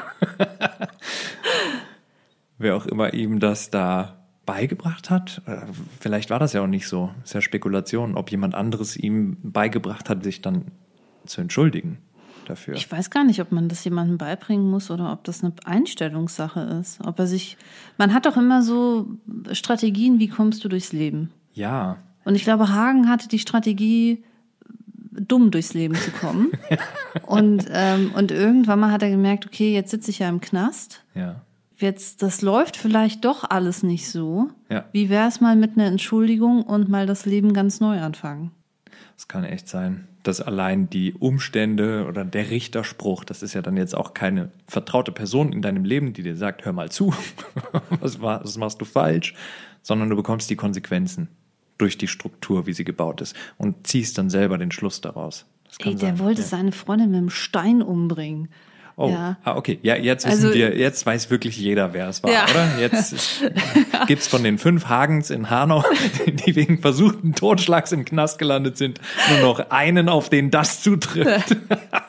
[SPEAKER 2] Wer auch immer ihm das da beigebracht hat, vielleicht war das ja auch nicht so, ist ja Spekulation, ob jemand anderes ihm beigebracht hat, sich dann zu entschuldigen dafür.
[SPEAKER 1] Ich weiß gar nicht, ob man das jemandem beibringen muss oder ob das eine Einstellungssache ist. Ob er sich, man hat doch immer so Strategien, wie kommst du durchs Leben?
[SPEAKER 2] Ja.
[SPEAKER 1] Und ich glaube, Hagen hatte die Strategie, dumm durchs Leben zu kommen. und, ähm, und irgendwann mal hat er gemerkt, okay, jetzt sitze ich ja im Knast.
[SPEAKER 2] Ja.
[SPEAKER 1] Jetzt, das läuft vielleicht doch alles nicht so.
[SPEAKER 2] Ja.
[SPEAKER 1] Wie wäre es mal mit einer Entschuldigung und mal das Leben ganz neu anfangen?
[SPEAKER 2] Das kann echt sein, dass allein die Umstände oder der Richterspruch, das ist ja dann jetzt auch keine vertraute Person in deinem Leben, die dir sagt, hör mal zu, was, was machst du falsch, sondern du bekommst die Konsequenzen durch die Struktur, wie sie gebaut ist und ziehst dann selber den Schluss daraus. Das kann
[SPEAKER 1] Ey, der
[SPEAKER 2] sein.
[SPEAKER 1] wollte
[SPEAKER 2] ja.
[SPEAKER 1] seine Freundin mit einem Stein umbringen.
[SPEAKER 2] Oh,
[SPEAKER 1] ja.
[SPEAKER 2] ah, okay. Ja, jetzt wissen
[SPEAKER 1] also,
[SPEAKER 2] wir, jetzt weiß wirklich jeder, wer es war,
[SPEAKER 1] ja.
[SPEAKER 2] oder? Jetzt gibt's von den fünf Hagens in Hanau, die wegen versuchten Totschlags im Knast gelandet sind, nur noch einen, auf den das zutrifft.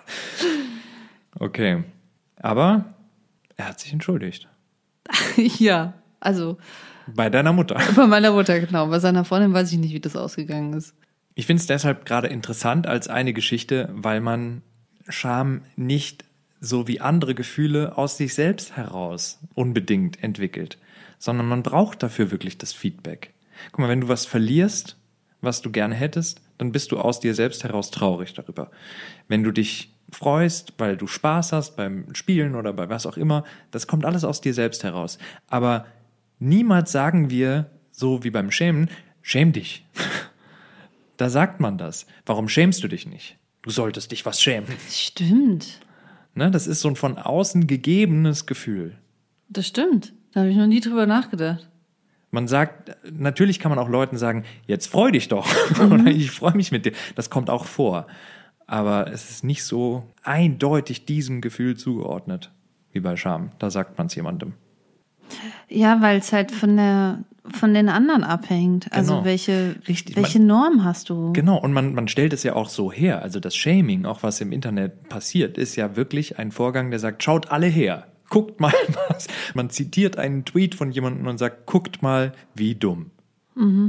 [SPEAKER 2] Okay. Aber er hat sich entschuldigt.
[SPEAKER 1] Ja, also.
[SPEAKER 2] Bei deiner Mutter.
[SPEAKER 1] Bei meiner Mutter, genau. Bei seiner Freundin weiß ich nicht, wie das ausgegangen ist.
[SPEAKER 2] Ich finde es deshalb gerade interessant als eine Geschichte, weil man Scham nicht so wie andere Gefühle aus sich selbst heraus unbedingt entwickelt, sondern man braucht dafür wirklich das Feedback. Guck mal, wenn du was verlierst, was du gerne hättest, dann bist du aus dir selbst heraus traurig darüber. Wenn du dich freust, weil du Spaß hast beim Spielen oder bei was auch immer, das kommt alles aus dir selbst heraus. Aber niemals sagen wir, so wie beim Schämen, schäm dich. Da sagt man das. Warum schämst du dich nicht? Du solltest dich was schämen.
[SPEAKER 1] Stimmt.
[SPEAKER 2] Ne, das ist so ein von außen gegebenes Gefühl.
[SPEAKER 1] Das stimmt. Da habe ich noch nie drüber nachgedacht.
[SPEAKER 2] Man sagt, natürlich kann man auch Leuten sagen, jetzt freu dich doch. Mhm. Oder ich freue mich mit dir. Das kommt auch vor. Aber es ist nicht so eindeutig diesem Gefühl zugeordnet wie bei Scham. Da sagt man es jemandem.
[SPEAKER 1] Ja, weil es halt von der von den anderen abhängt. Also
[SPEAKER 2] genau.
[SPEAKER 1] welche,
[SPEAKER 2] Richtig.
[SPEAKER 1] welche
[SPEAKER 2] man,
[SPEAKER 1] Norm hast du?
[SPEAKER 2] Genau, und man, man stellt es ja auch so her. Also das Shaming, auch was im Internet passiert, ist ja wirklich ein Vorgang, der sagt, schaut alle her. Guckt mal was. Man zitiert einen Tweet von jemandem und sagt, guckt mal, wie dumm.
[SPEAKER 1] Mhm.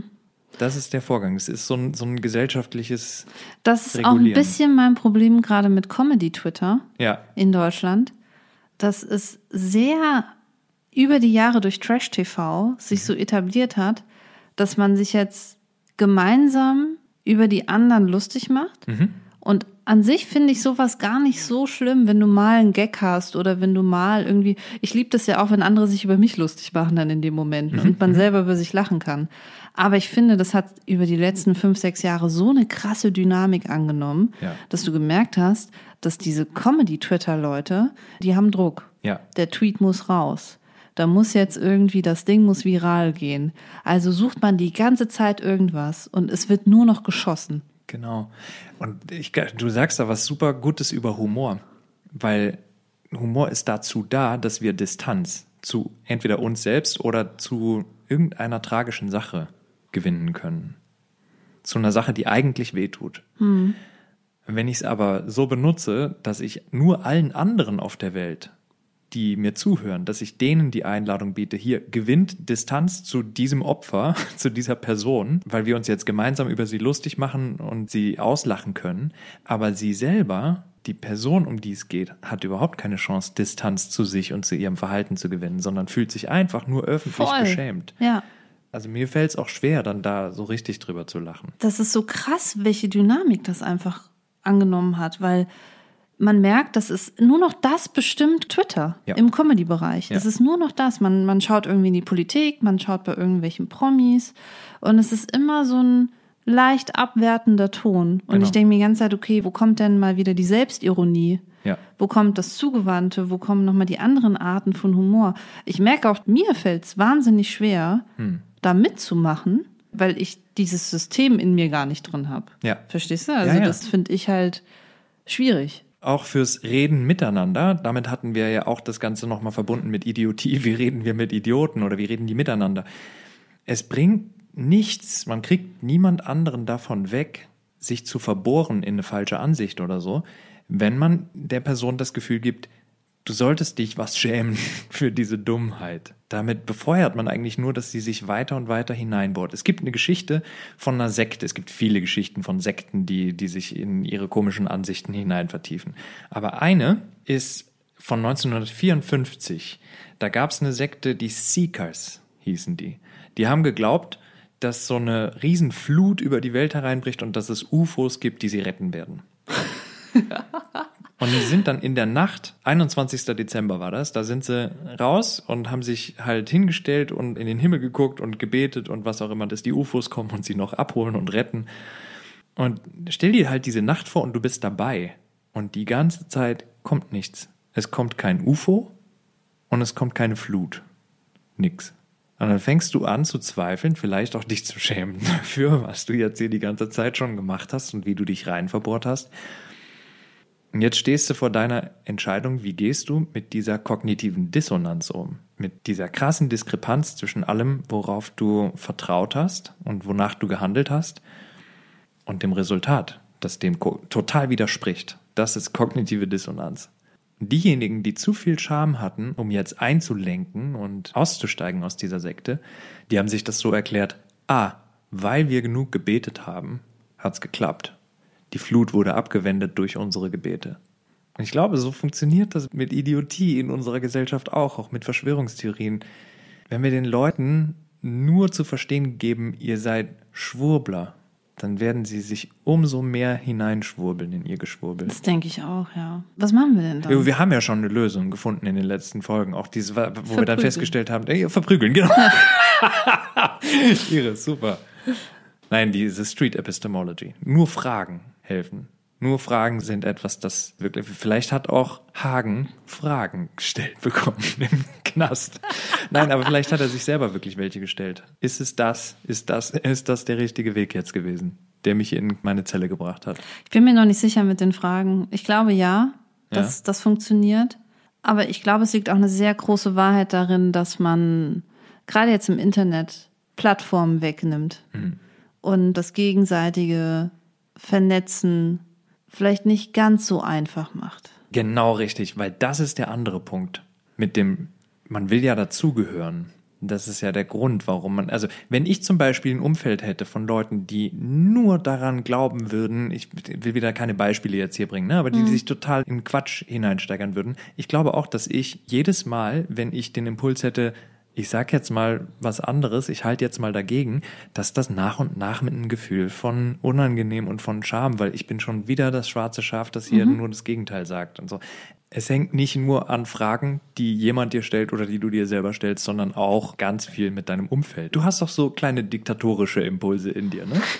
[SPEAKER 2] Das ist der Vorgang. Es ist so ein, so ein gesellschaftliches
[SPEAKER 1] Das ist
[SPEAKER 2] Regulieren.
[SPEAKER 1] auch ein bisschen mein Problem gerade mit Comedy-Twitter
[SPEAKER 2] Ja.
[SPEAKER 1] in Deutschland. Dass es sehr über die Jahre durch Trash-T V sich so etabliert hat, dass man sich jetzt gemeinsam über die anderen lustig macht.
[SPEAKER 2] Mhm.
[SPEAKER 1] Und an sich finde ich sowas gar nicht so schlimm, wenn du mal einen Gag hast oder wenn du mal irgendwie, ich liebe das ja auch, wenn andere sich über mich lustig machen dann in dem Moment
[SPEAKER 2] Mhm.
[SPEAKER 1] und man selber über sich lachen kann. Aber ich finde, das hat über die letzten fünf, sechs Jahre so eine krasse Dynamik angenommen,
[SPEAKER 2] Ja.
[SPEAKER 1] dass du gemerkt hast, dass diese Comedy-Twitter-Leute, die haben Druck.
[SPEAKER 2] Ja.
[SPEAKER 1] Der Tweet muss raus. Da muss jetzt irgendwie, das Ding muss viral gehen. Also sucht man die ganze Zeit irgendwas und es wird nur noch geschossen.
[SPEAKER 2] Genau. Und ich, du sagst da was super Gutes über Humor, weil Humor ist dazu da, dass wir Distanz zu entweder uns selbst oder zu irgendeiner tragischen Sache gewinnen können. Zu einer Sache, die eigentlich wehtut.
[SPEAKER 1] Hm.
[SPEAKER 2] Wenn ich es aber so benutze, dass ich nur allen anderen auf der Welt, die mir zuhören, dass ich denen die Einladung biete, hier gewinnt Distanz zu diesem Opfer, zu dieser Person, weil wir uns jetzt gemeinsam über sie lustig machen und sie auslachen können, aber sie selber, die Person, um die es geht, hat überhaupt keine Chance, Distanz zu sich und zu ihrem Verhalten zu gewinnen, sondern fühlt sich einfach nur öffentlich
[SPEAKER 1] Voll.
[SPEAKER 2] beschämt.
[SPEAKER 1] Ja.
[SPEAKER 2] Also mir fällt es auch schwer, dann da so richtig drüber zu lachen.
[SPEAKER 1] Das ist so krass, welche Dynamik das einfach angenommen hat, weil man merkt, das ist nur noch das bestimmt Twitter
[SPEAKER 2] Ja.
[SPEAKER 1] im Comedy-Bereich.
[SPEAKER 2] Ja.
[SPEAKER 1] Es ist nur noch das. Man, man schaut irgendwie in die Politik, man schaut bei irgendwelchen Promis und es ist immer so ein leicht abwertender Ton. Und
[SPEAKER 2] Genau.
[SPEAKER 1] ich denke mir die ganze Zeit, okay, wo kommt denn mal wieder die Selbstironie?
[SPEAKER 2] Ja.
[SPEAKER 1] Wo kommt das Zugewandte? Wo kommen nochmal die anderen Arten von Humor? Ich merke auch, mir fällt es wahnsinnig schwer,
[SPEAKER 2] Hm.
[SPEAKER 1] da mitzumachen, weil ich dieses System in mir gar nicht drin habe.
[SPEAKER 2] Ja.
[SPEAKER 1] Verstehst du? Also
[SPEAKER 2] Ja, ja.
[SPEAKER 1] das finde ich halt schwierig.
[SPEAKER 2] Auch fürs Reden miteinander, damit hatten wir ja auch das Ganze nochmal verbunden mit Idiotie. Wie reden wir mit Idioten oder wie reden die miteinander? Es bringt nichts, man kriegt niemand anderen davon weg, sich zu verbohren in eine falsche Ansicht oder so, wenn man der Person das Gefühl gibt, du solltest dich was schämen für diese Dummheit. Damit befeuert man eigentlich nur, dass sie sich weiter und weiter hineinbohrt. Es gibt eine Geschichte von einer Sekte. Es gibt viele Geschichten von Sekten, die, die sich in ihre komischen Ansichten hinein vertiefen. Aber eine ist von neunzehnhundertvierundfünfzig. Da gab es eine Sekte, die Seekers hießen die. Die haben geglaubt, dass so eine Riesenflut über die Welt hereinbricht und dass es U F Os gibt, die sie retten werden. Und die sind dann in der Nacht, einundzwanzigster Dezember war das, da sind sie raus und haben sich halt hingestellt und in den Himmel geguckt und gebetet und was auch immer, dass die U F Os kommen und sie noch abholen und retten. Und stell dir halt diese Nacht vor und du bist dabei. Und die ganze Zeit kommt nichts. Es kommt kein U F O und es kommt keine Flut. Nix. Und dann fängst du an zu zweifeln, vielleicht auch dich zu schämen dafür, was du jetzt hier die ganze Zeit schon gemacht hast und wie du dich rein verbohrt hast. Und jetzt stehst du vor deiner Entscheidung, wie gehst du mit dieser kognitiven Dissonanz um? Mit dieser krassen Diskrepanz zwischen allem, worauf du vertraut hast und wonach du gehandelt hast und dem Resultat, das dem ko- total widerspricht. Das ist kognitive Dissonanz. Diejenigen, die zu viel Scham hatten, um jetzt einzulenken und auszusteigen aus dieser Sekte, die haben sich das so erklärt, ah, weil wir genug gebetet haben, hat's geklappt. Die Flut wurde abgewendet durch unsere Gebete. Und ich glaube, so funktioniert das mit Idiotie in unserer Gesellschaft auch, auch mit Verschwörungstheorien. Wenn wir den Leuten nur zu verstehen geben, ihr seid Schwurbler, dann werden sie sich umso mehr hineinschwurbeln in ihr Geschwurbel.
[SPEAKER 1] Das denke ich auch, ja. Was machen wir denn dann?
[SPEAKER 2] Wir haben ja schon eine Lösung gefunden in den letzten Folgen, auch diese, wo wir dann
[SPEAKER 1] Verprügeln.
[SPEAKER 2] festgestellt haben, ey, verprügeln, genau. Iris, super. Nein, diese Street Epistemology. Nur Fragen helfen. Nur Fragen sind etwas, das wirklich, vielleicht hat auch Hagen Fragen gestellt bekommen im Knast. Nein, aber vielleicht hat er sich selber wirklich welche gestellt. Ist es das? Ist das, ist das der richtige Weg jetzt gewesen, der mich in meine Zelle gebracht hat?
[SPEAKER 1] Ich bin mir noch nicht sicher mit den Fragen. Ich glaube ja, dass
[SPEAKER 2] Ja.
[SPEAKER 1] das funktioniert. Aber ich glaube, es liegt auch eine sehr große Wahrheit darin, dass man gerade jetzt im Internet Plattformen wegnimmt
[SPEAKER 2] Mhm.
[SPEAKER 1] und das gegenseitige Vernetzen vielleicht nicht ganz so einfach macht.
[SPEAKER 2] Genau richtig, weil das ist der andere Punkt. Mit dem, man will ja dazugehören. Das ist ja der Grund, warum man, also wenn ich zum Beispiel ein Umfeld hätte von Leuten, die nur daran glauben würden, ich will wieder keine Beispiele jetzt hier bringen, ne, aber die, die sich total in Quatsch hineinsteigern würden. Ich glaube auch, dass ich jedes Mal, wenn ich den Impuls hätte, ich sag jetzt mal was anderes, ich halte jetzt mal dagegen, dass das nach und nach mit einem Gefühl von unangenehm und von Scham, weil ich bin schon wieder das schwarze Schaf, das hier mhm. nur das Gegenteil sagt und so. Es hängt nicht nur an Fragen, die jemand dir stellt oder die du dir selber stellst, sondern auch ganz viel mit deinem Umfeld. Du hast doch so kleine diktatorische Impulse in dir, ne?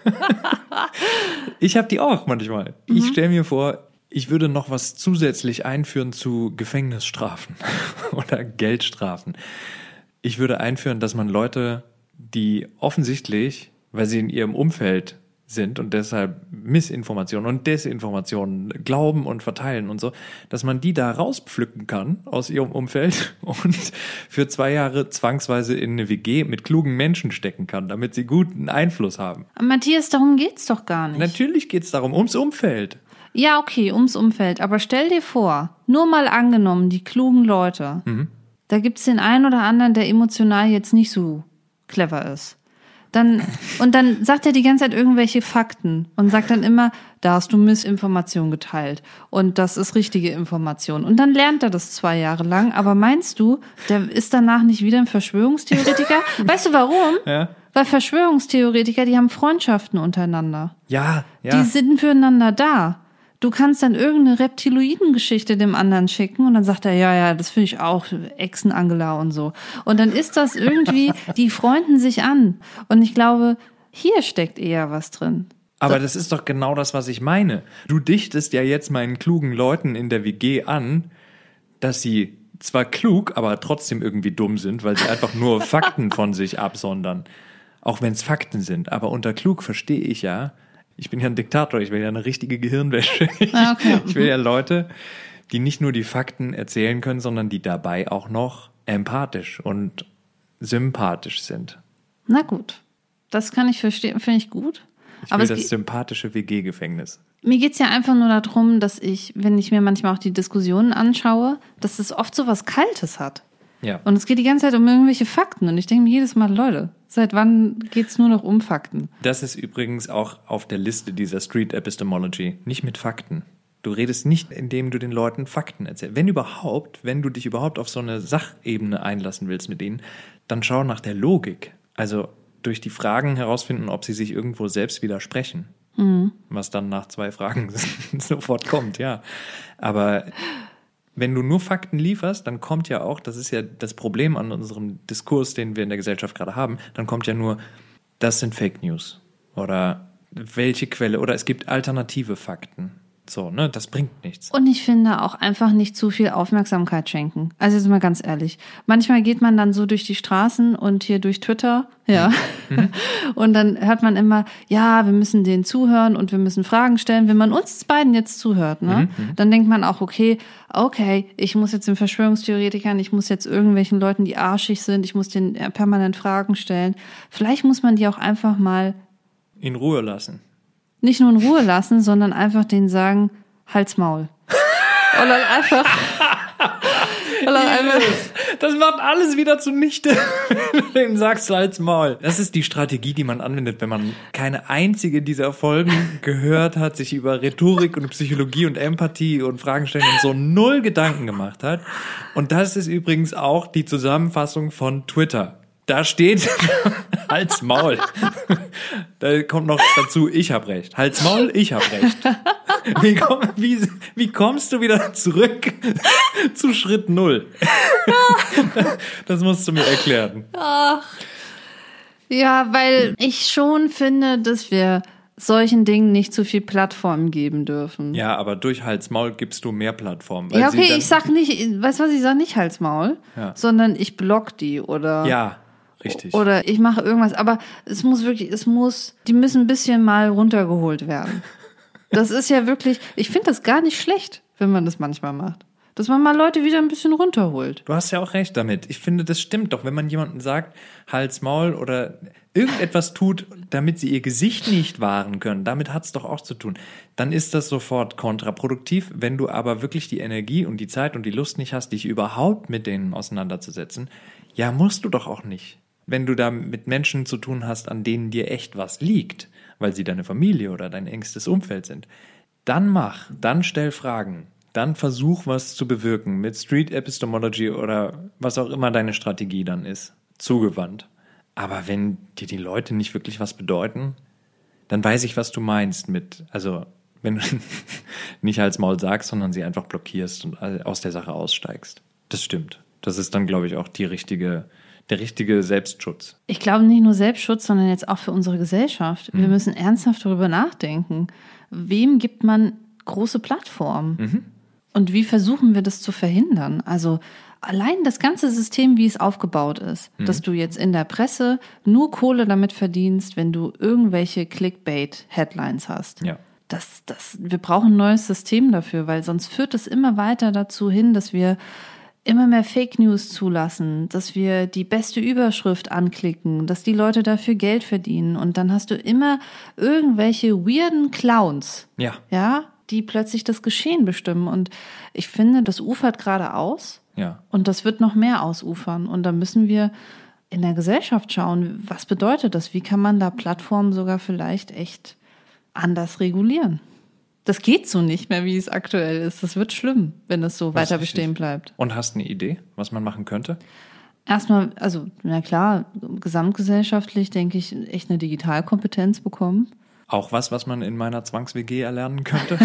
[SPEAKER 2] Ich habe die auch manchmal. Mhm. Ich stelle mir vor, ich würde noch was zusätzlich einführen zu Gefängnisstrafen oder Geldstrafen. Ich würde einführen, dass man Leute, die offensichtlich, weil sie in ihrem Umfeld sind und deshalb Missinformationen und Desinformationen glauben und verteilen und so, dass man die da rauspflücken kann aus ihrem Umfeld und für zwei Jahre zwangsweise in eine W G mit klugen Menschen stecken kann, damit sie guten Einfluss haben.
[SPEAKER 1] Matthias, darum geht's doch gar nicht.
[SPEAKER 2] Natürlich geht's darum, ums Umfeld.
[SPEAKER 1] Ja, okay, ums Umfeld. Aber stell dir vor, nur mal angenommen, die klugen Leute, mhm. da gibt's den einen oder anderen, der emotional jetzt nicht so clever ist. Dann, und dann sagt er die ganze Zeit irgendwelche Fakten und sagt dann immer, da hast du Missinformation geteilt und das ist richtige Information. Und dann lernt er das zwei Jahre lang. Aber meinst du, der ist danach nicht wieder ein Verschwörungstheoretiker? Weißt du warum? Ja. Weil Verschwörungstheoretiker, die haben Freundschaften untereinander.
[SPEAKER 2] Ja, ja.
[SPEAKER 1] Die sind füreinander da. Du kannst dann irgendeine Reptiloiden-Geschichte dem anderen schicken und dann sagt er, ja, ja, das finde ich auch, Echsen-Angela und so. Und dann ist das irgendwie, die freunden sich an. Und ich glaube, hier steckt eher was drin.
[SPEAKER 2] Aber das ist doch genau das, was ich meine. Du dichtest ja jetzt meinen klugen Leuten in der W G an, dass sie zwar klug, aber trotzdem irgendwie dumm sind, weil sie einfach nur Fakten von sich absondern. Auch wenn es Fakten sind. Aber unter klug verstehe ich ja, ich bin ja ein Diktator, ich will ja eine richtige Gehirnwäsche.
[SPEAKER 1] Ah, okay.
[SPEAKER 2] Ich will ja Leute, die nicht nur die Fakten erzählen können, sondern die dabei auch noch empathisch und sympathisch sind.
[SPEAKER 1] Na gut, das kann ich verstehen, finde ich gut.
[SPEAKER 2] Ich will das sympathische W G-Gefängnis.
[SPEAKER 1] Mir geht's ja einfach nur darum, dass ich, wenn ich mir manchmal auch die Diskussionen anschaue, dass es oft so was Kaltes hat.
[SPEAKER 2] Ja.
[SPEAKER 1] Und es geht die ganze Zeit um irgendwelche Fakten. Und ich denke mir jedes Mal, Leute, seit wann geht's nur noch um Fakten?
[SPEAKER 2] Das ist übrigens auch auf der Liste dieser Street Epistemology. Nicht mit Fakten. Du redest nicht, indem du den Leuten Fakten erzählst. Wenn überhaupt, wenn du dich überhaupt auf so eine Sachebene einlassen willst mit ihnen, dann schau nach der Logik. Also durch die Fragen herausfinden, ob sie sich irgendwo selbst widersprechen. Mhm. Was dann nach zwei Fragen sofort kommt, ja. Aber wenn du nur Fakten lieferst, dann kommt ja auch, das ist ja das Problem an unserem Diskurs, den wir in der Gesellschaft gerade haben, dann kommt ja nur, das sind Fake News oder welche Quelle oder es gibt alternative Fakten. So, ne, das bringt nichts.
[SPEAKER 1] Und ich finde auch einfach nicht zu viel Aufmerksamkeit schenken. Also jetzt mal ganz ehrlich. Manchmal geht man dann so durch die Straßen und hier durch Twitter, ja. Mhm. Und dann hört man immer, ja, wir müssen denen zuhören und wir müssen Fragen stellen. Wenn man uns beiden jetzt zuhört, ne, mhm. dann denkt man auch, okay, okay, ich muss jetzt den Verschwörungstheoretikern, ich muss jetzt irgendwelchen Leuten, die arschig sind, ich muss denen permanent Fragen stellen. Vielleicht muss man die auch einfach mal
[SPEAKER 2] in Ruhe lassen.
[SPEAKER 1] Nicht nur in Ruhe lassen, sondern einfach denen sagen, halt's Maul. Und dann einfach... und dann einfach
[SPEAKER 2] das macht alles wieder zunichte, wenn du denen sagst, halt's Maul. Das ist die Strategie, die man anwendet, wenn man keine einzige dieser Folgen gehört hat, sich über Rhetorik und Psychologie und Empathie und Fragen stellen und so null Gedanken gemacht hat. Und das ist übrigens auch die Zusammenfassung von Twitter. Da steht, halt's Maul. Da kommt noch dazu, ich hab recht. Halt's Maul, ich hab recht. Wie, komm, wie, wie kommst du wieder zurück zu Schritt Null? Das musst du mir erklären.
[SPEAKER 1] Ach. Ja, weil ich schon finde, dass wir solchen Dingen nicht zu viel Plattform geben dürfen.
[SPEAKER 2] Ja, aber durch Halt's Maul gibst du mehr Plattform. Weil
[SPEAKER 1] ja, okay,
[SPEAKER 2] dann,
[SPEAKER 1] ich sag nicht, weißt du was, ich sag nicht Halt's Maul, ja. sondern ich block die oder...
[SPEAKER 2] Ja. Richtig.
[SPEAKER 1] Oder ich mache irgendwas, aber es muss wirklich, es muss, die müssen ein bisschen mal runtergeholt werden. Das ist ja wirklich, ich finde das gar nicht schlecht, wenn man das manchmal macht. dass man mal Leute wieder ein bisschen runterholt.
[SPEAKER 2] Du hast ja auch recht damit. Ich finde, das stimmt doch. Wenn man jemandem sagt, Hals, Maul oder irgendetwas tut, damit sie ihr Gesicht nicht wahren können, damit hat's doch auch zu tun, dann ist das sofort kontraproduktiv. Wenn du aber wirklich die Energie und die Zeit und die Lust nicht hast, dich überhaupt mit denen auseinanderzusetzen, ja, musst du doch auch nicht. Wenn du da mit Menschen zu tun hast, an denen dir echt was liegt, weil sie deine Familie oder dein engstes Umfeld sind, dann mach, dann stell Fragen, dann versuch was zu bewirken mit Street Epistemology oder was auch immer deine Strategie dann ist, zugewandt. Aber wenn dir die Leute nicht wirklich was bedeuten, dann weiß ich, was du meinst mit, also wenn du nicht Hals Maul sagst, sondern sie einfach blockierst und aus der Sache aussteigst. Das stimmt. Das ist dann, glaube ich, auch die richtige der richtige Selbstschutz.
[SPEAKER 1] Ich glaube nicht nur Selbstschutz, sondern jetzt auch für unsere Gesellschaft. Mhm. Wir müssen ernsthaft darüber nachdenken. Wem gibt man große Plattformen? Mhm. Und wie versuchen wir das zu verhindern? Also allein das ganze System, wie es aufgebaut ist, mhm. dass du jetzt in der Presse nur Kohle damit verdienst, wenn du irgendwelche Clickbait-Headlines hast.
[SPEAKER 2] Ja.
[SPEAKER 1] Das, das, wir brauchen ein neues System dafür, weil sonst führt es immer weiter dazu hin, dass wir immer mehr Fake News zulassen, dass wir die beste Überschrift anklicken, dass die Leute dafür Geld verdienen und dann hast du immer irgendwelche weirden Clowns,
[SPEAKER 2] ja,
[SPEAKER 1] ja, die plötzlich das Geschehen bestimmen und ich finde, das ufert gerade aus
[SPEAKER 2] ja.
[SPEAKER 1] und das wird noch mehr ausufern und da müssen wir in der Gesellschaft schauen, was bedeutet das, wie kann man da Plattformen sogar vielleicht echt anders regulieren. Das geht so nicht mehr, wie es aktuell ist. Das wird schlimm, wenn es so weiter bestehen bleibt.
[SPEAKER 2] Und hast du eine Idee, was man machen könnte?
[SPEAKER 1] Erstmal, also na klar, gesamtgesellschaftlich denke ich, echt eine Digitalkompetenz bekommen.
[SPEAKER 2] Auch was, was man in meiner Zwangs-W G erlernen könnte?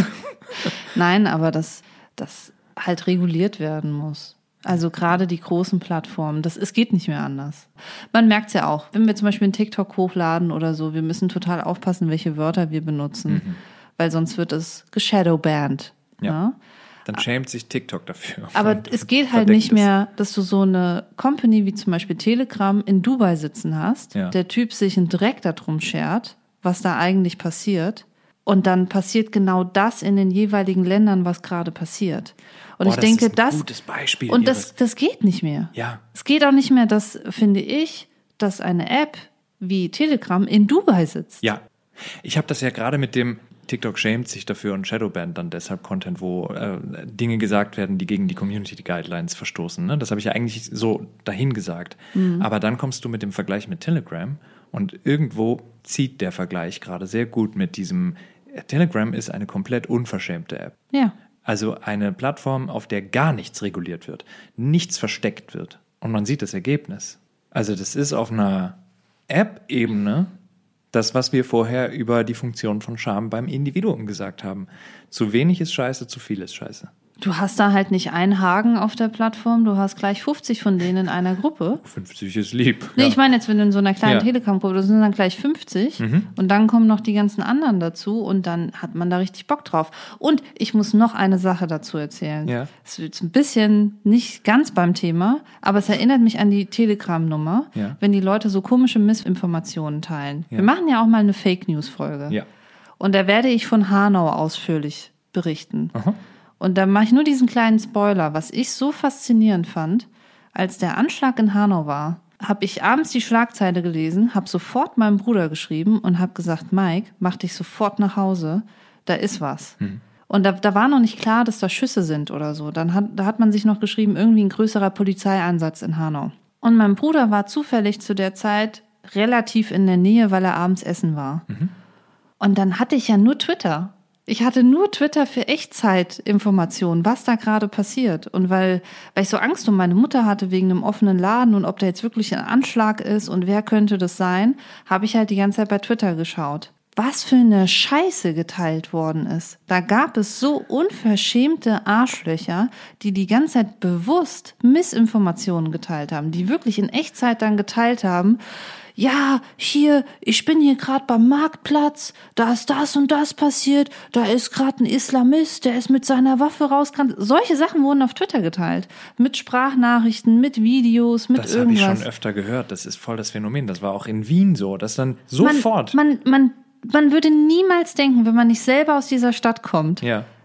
[SPEAKER 1] Nein, aber dass das halt reguliert werden muss. Also gerade die großen Plattformen, das, es geht nicht mehr anders. Man merkt es ja auch, wenn wir zum Beispiel einen TikTok hochladen oder so, wir müssen total aufpassen, welche Wörter wir benutzen. Mhm. Weil sonst wird es geshadowbanned.
[SPEAKER 2] Ja.
[SPEAKER 1] Ja.
[SPEAKER 2] Dann schämt sich TikTok dafür.
[SPEAKER 1] Aber es geht halt nicht mehr, dass du so eine Company wie zum Beispiel Telegram in Dubai sitzen hast,
[SPEAKER 2] ja.
[SPEAKER 1] der Typ sich einen Dreck darum schert, was da eigentlich passiert. Und dann passiert genau das in den jeweiligen Ländern, was gerade passiert. Und
[SPEAKER 2] Boah,
[SPEAKER 1] ich denke,
[SPEAKER 2] das ist ein
[SPEAKER 1] das,
[SPEAKER 2] gutes Beispiel,
[SPEAKER 1] und das, das geht nicht mehr.
[SPEAKER 2] Ja.
[SPEAKER 1] Es geht auch nicht mehr, dass, finde ich, dass eine App wie Telegram in Dubai sitzt.
[SPEAKER 2] Ja. Ich habe das ja gerade mit dem TikTok schämt sich dafür und Shadowban dann deshalb Content, wo äh, Dinge gesagt werden, die gegen die Community Guidelines verstoßen. Ne? Das habe ich ja eigentlich so dahin gesagt. Mhm. Aber dann kommst du mit dem Vergleich mit Telegram und irgendwo zieht der Vergleich gerade sehr gut mit diesem, Telegram ist eine komplett unverschämte App.
[SPEAKER 1] Ja.
[SPEAKER 2] Also eine Plattform, auf der gar nichts reguliert wird, nichts versteckt wird. Und man sieht das Ergebnis. Also das ist auf einer App-Ebene das, was wir vorher über die Funktion von Scham beim Individuum gesagt haben. Zu wenig ist scheiße, zu viel ist scheiße.
[SPEAKER 1] Du hast da halt nicht einen Hagen auf der Plattform, du hast gleich fünfzig von denen in einer Gruppe.
[SPEAKER 2] fünfzig ist lieb.
[SPEAKER 1] Nee,
[SPEAKER 2] ja.
[SPEAKER 1] ich meine jetzt, wenn du in so einer kleinen
[SPEAKER 2] ja.
[SPEAKER 1] Telegram-Gruppe, das sind dann gleich fünfzig mhm. und dann kommen noch die ganzen anderen dazu und dann hat man da richtig Bock drauf. Und ich muss noch eine Sache dazu erzählen.
[SPEAKER 2] Ja.
[SPEAKER 1] Es ist ein bisschen nicht ganz beim Thema, aber es erinnert mich an die Telegram-Nummer,
[SPEAKER 2] ja.
[SPEAKER 1] wenn die Leute so komische Missinformationen teilen. Ja. Wir machen ja auch mal eine Fake-News-Folge.
[SPEAKER 2] Ja.
[SPEAKER 1] Und da werde ich von Hanau ausführlich berichten.
[SPEAKER 2] Aha.
[SPEAKER 1] Und da mache ich nur diesen kleinen Spoiler, was ich so faszinierend fand, als der Anschlag in Hanau war, habe ich abends die Schlagzeile gelesen, habe sofort meinem Bruder geschrieben und habe gesagt, Mike, mach dich sofort nach Hause, da ist was. Mhm. Und da, da war noch nicht klar, dass da Schüsse sind oder so. Dann hat, da hat man sich noch geschrieben, irgendwie ein größerer Polizeieinsatz in Hanau. Und mein Bruder war zufällig zu der Zeit relativ in der Nähe, weil er abends essen war. Mhm. Und dann hatte ich ja nur Twitter. Ich hatte nur Twitter für Echtzeitinformationen, was da gerade passiert. Und weil, weil ich so Angst um meine Mutter hatte wegen einem offenen Laden und ob da jetzt wirklich ein Anschlag ist und wer könnte das sein, habe ich halt die ganze Zeit bei Twitter geschaut. Was für eine Scheiße geteilt worden ist. Da gab es so unverschämte Arschlöcher, die die ganze Zeit bewusst Missinformationen geteilt haben, die wirklich in Echtzeit dann geteilt haben, ja, hier, ich bin hier gerade beim Marktplatz, da ist das und das passiert, da ist gerade ein Islamist, der ist mit seiner Waffe rausgerannt. Solche Sachen wurden auf Twitter geteilt. Mit Sprachnachrichten, mit Videos, mit
[SPEAKER 2] das
[SPEAKER 1] irgendwas.
[SPEAKER 2] Das habe ich schon öfter gehört, das ist voll das Phänomen. Das war auch in Wien so, dass dann sofort...
[SPEAKER 1] Man, man, man, man würde niemals denken, wenn man nicht selber aus dieser Stadt kommt,
[SPEAKER 2] ja.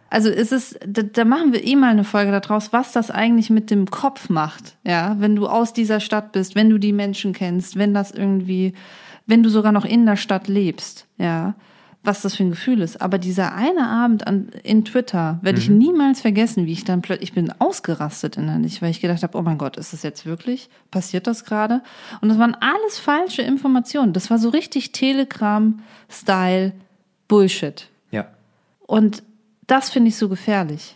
[SPEAKER 1] Also ist es, da, da machen wir eh mal eine Folge daraus, was das eigentlich mit dem Kopf macht, ja, wenn du aus dieser Stadt bist, wenn du die Menschen kennst, wenn das irgendwie, wenn du sogar noch in der Stadt lebst, ja, was das für ein Gefühl ist. Aber dieser eine Abend an, in Twitter werde ich mhm. niemals vergessen, wie ich dann plötzlich, ich bin ausgerastet innerlich, weil ich gedacht habe, oh mein Gott, ist das jetzt wirklich? Passiert das gerade? Und das waren alles falsche Informationen. Das war so richtig Telegram-Style Bullshit.
[SPEAKER 2] Ja.
[SPEAKER 1] Und das finde ich so gefährlich.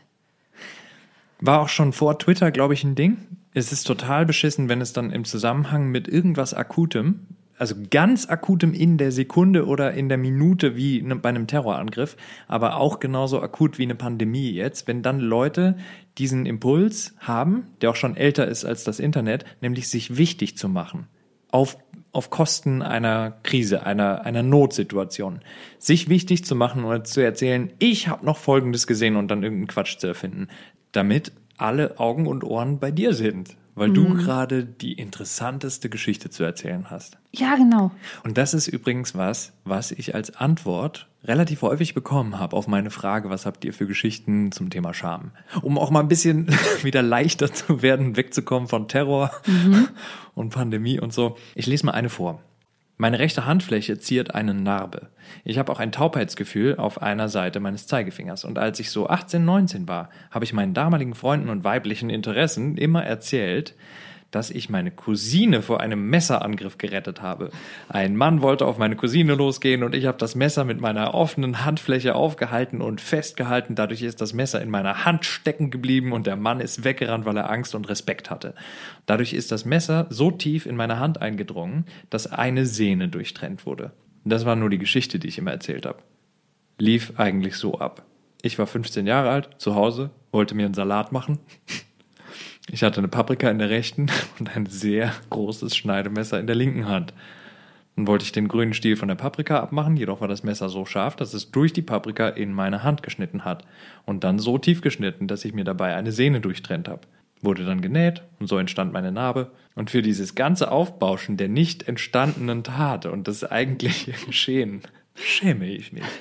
[SPEAKER 2] War auch schon vor Twitter, glaube ich, ein Ding. Es ist total beschissen, wenn es dann im Zusammenhang mit irgendwas Akutem, also ganz Akutem in der Sekunde oder in der Minute wie bei einem Terrorangriff, aber auch genauso akut wie eine Pandemie jetzt, wenn dann Leute diesen Impuls haben, der auch schon älter ist als das Internet, nämlich sich wichtig zu machen. Auf auf Kosten einer Krise, einer einer Notsituation. Sich wichtig zu machen oder zu erzählen, ich habe noch Folgendes gesehen und dann irgendeinen Quatsch zu erfinden, damit alle Augen und Ohren bei dir sind, weil mhm. du gerade die interessanteste Geschichte zu erzählen hast.
[SPEAKER 1] Ja, genau.
[SPEAKER 2] Und das ist übrigens was, was ich als Antwort relativ häufig bekommen habe auf meine Frage, was habt ihr für Geschichten zum Thema Scham? Um auch mal ein bisschen wieder leichter zu werden, wegzukommen von Terror mhm. und Pandemie und so. Ich lese mal eine vor. Meine rechte Handfläche ziert eine Narbe. Ich habe auch ein Taubheitsgefühl auf einer Seite meines Zeigefingers. Und als ich so achtzehn, neunzehn war, habe ich meinen damaligen Freunden und weiblichen Interessen immer erzählt, dass ich meine Cousine vor einem Messerangriff gerettet habe. Ein Mann wollte auf meine Cousine losgehen und ich habe das Messer mit meiner offenen Handfläche aufgehalten und festgehalten. Dadurch ist das Messer in meiner Hand stecken geblieben und der Mann ist weggerannt, weil er Angst und Respekt hatte. Dadurch ist das Messer so tief in meine Hand eingedrungen, dass eine Sehne durchtrennt wurde. Das war nur die Geschichte, die ich immer erzählt habe. Lief eigentlich so ab. Ich war fünfzehn Jahre alt, zu Hause, wollte mir einen Salat machen. Ich hatte eine Paprika in der rechten und ein sehr großes Schneidemesser in der linken Hand. Dann wollte ich den grünen Stiel von der Paprika abmachen, jedoch war das Messer so scharf, dass es durch die Paprika in meine Hand geschnitten hat und dann so tief geschnitten, dass ich mir dabei eine Sehne durchtrennt habe. Wurde dann genäht und so entstand meine Narbe. Und für dieses ganze Aufbauschen der nicht entstandenen Tat und das eigentliche Geschehen schäme ich mich.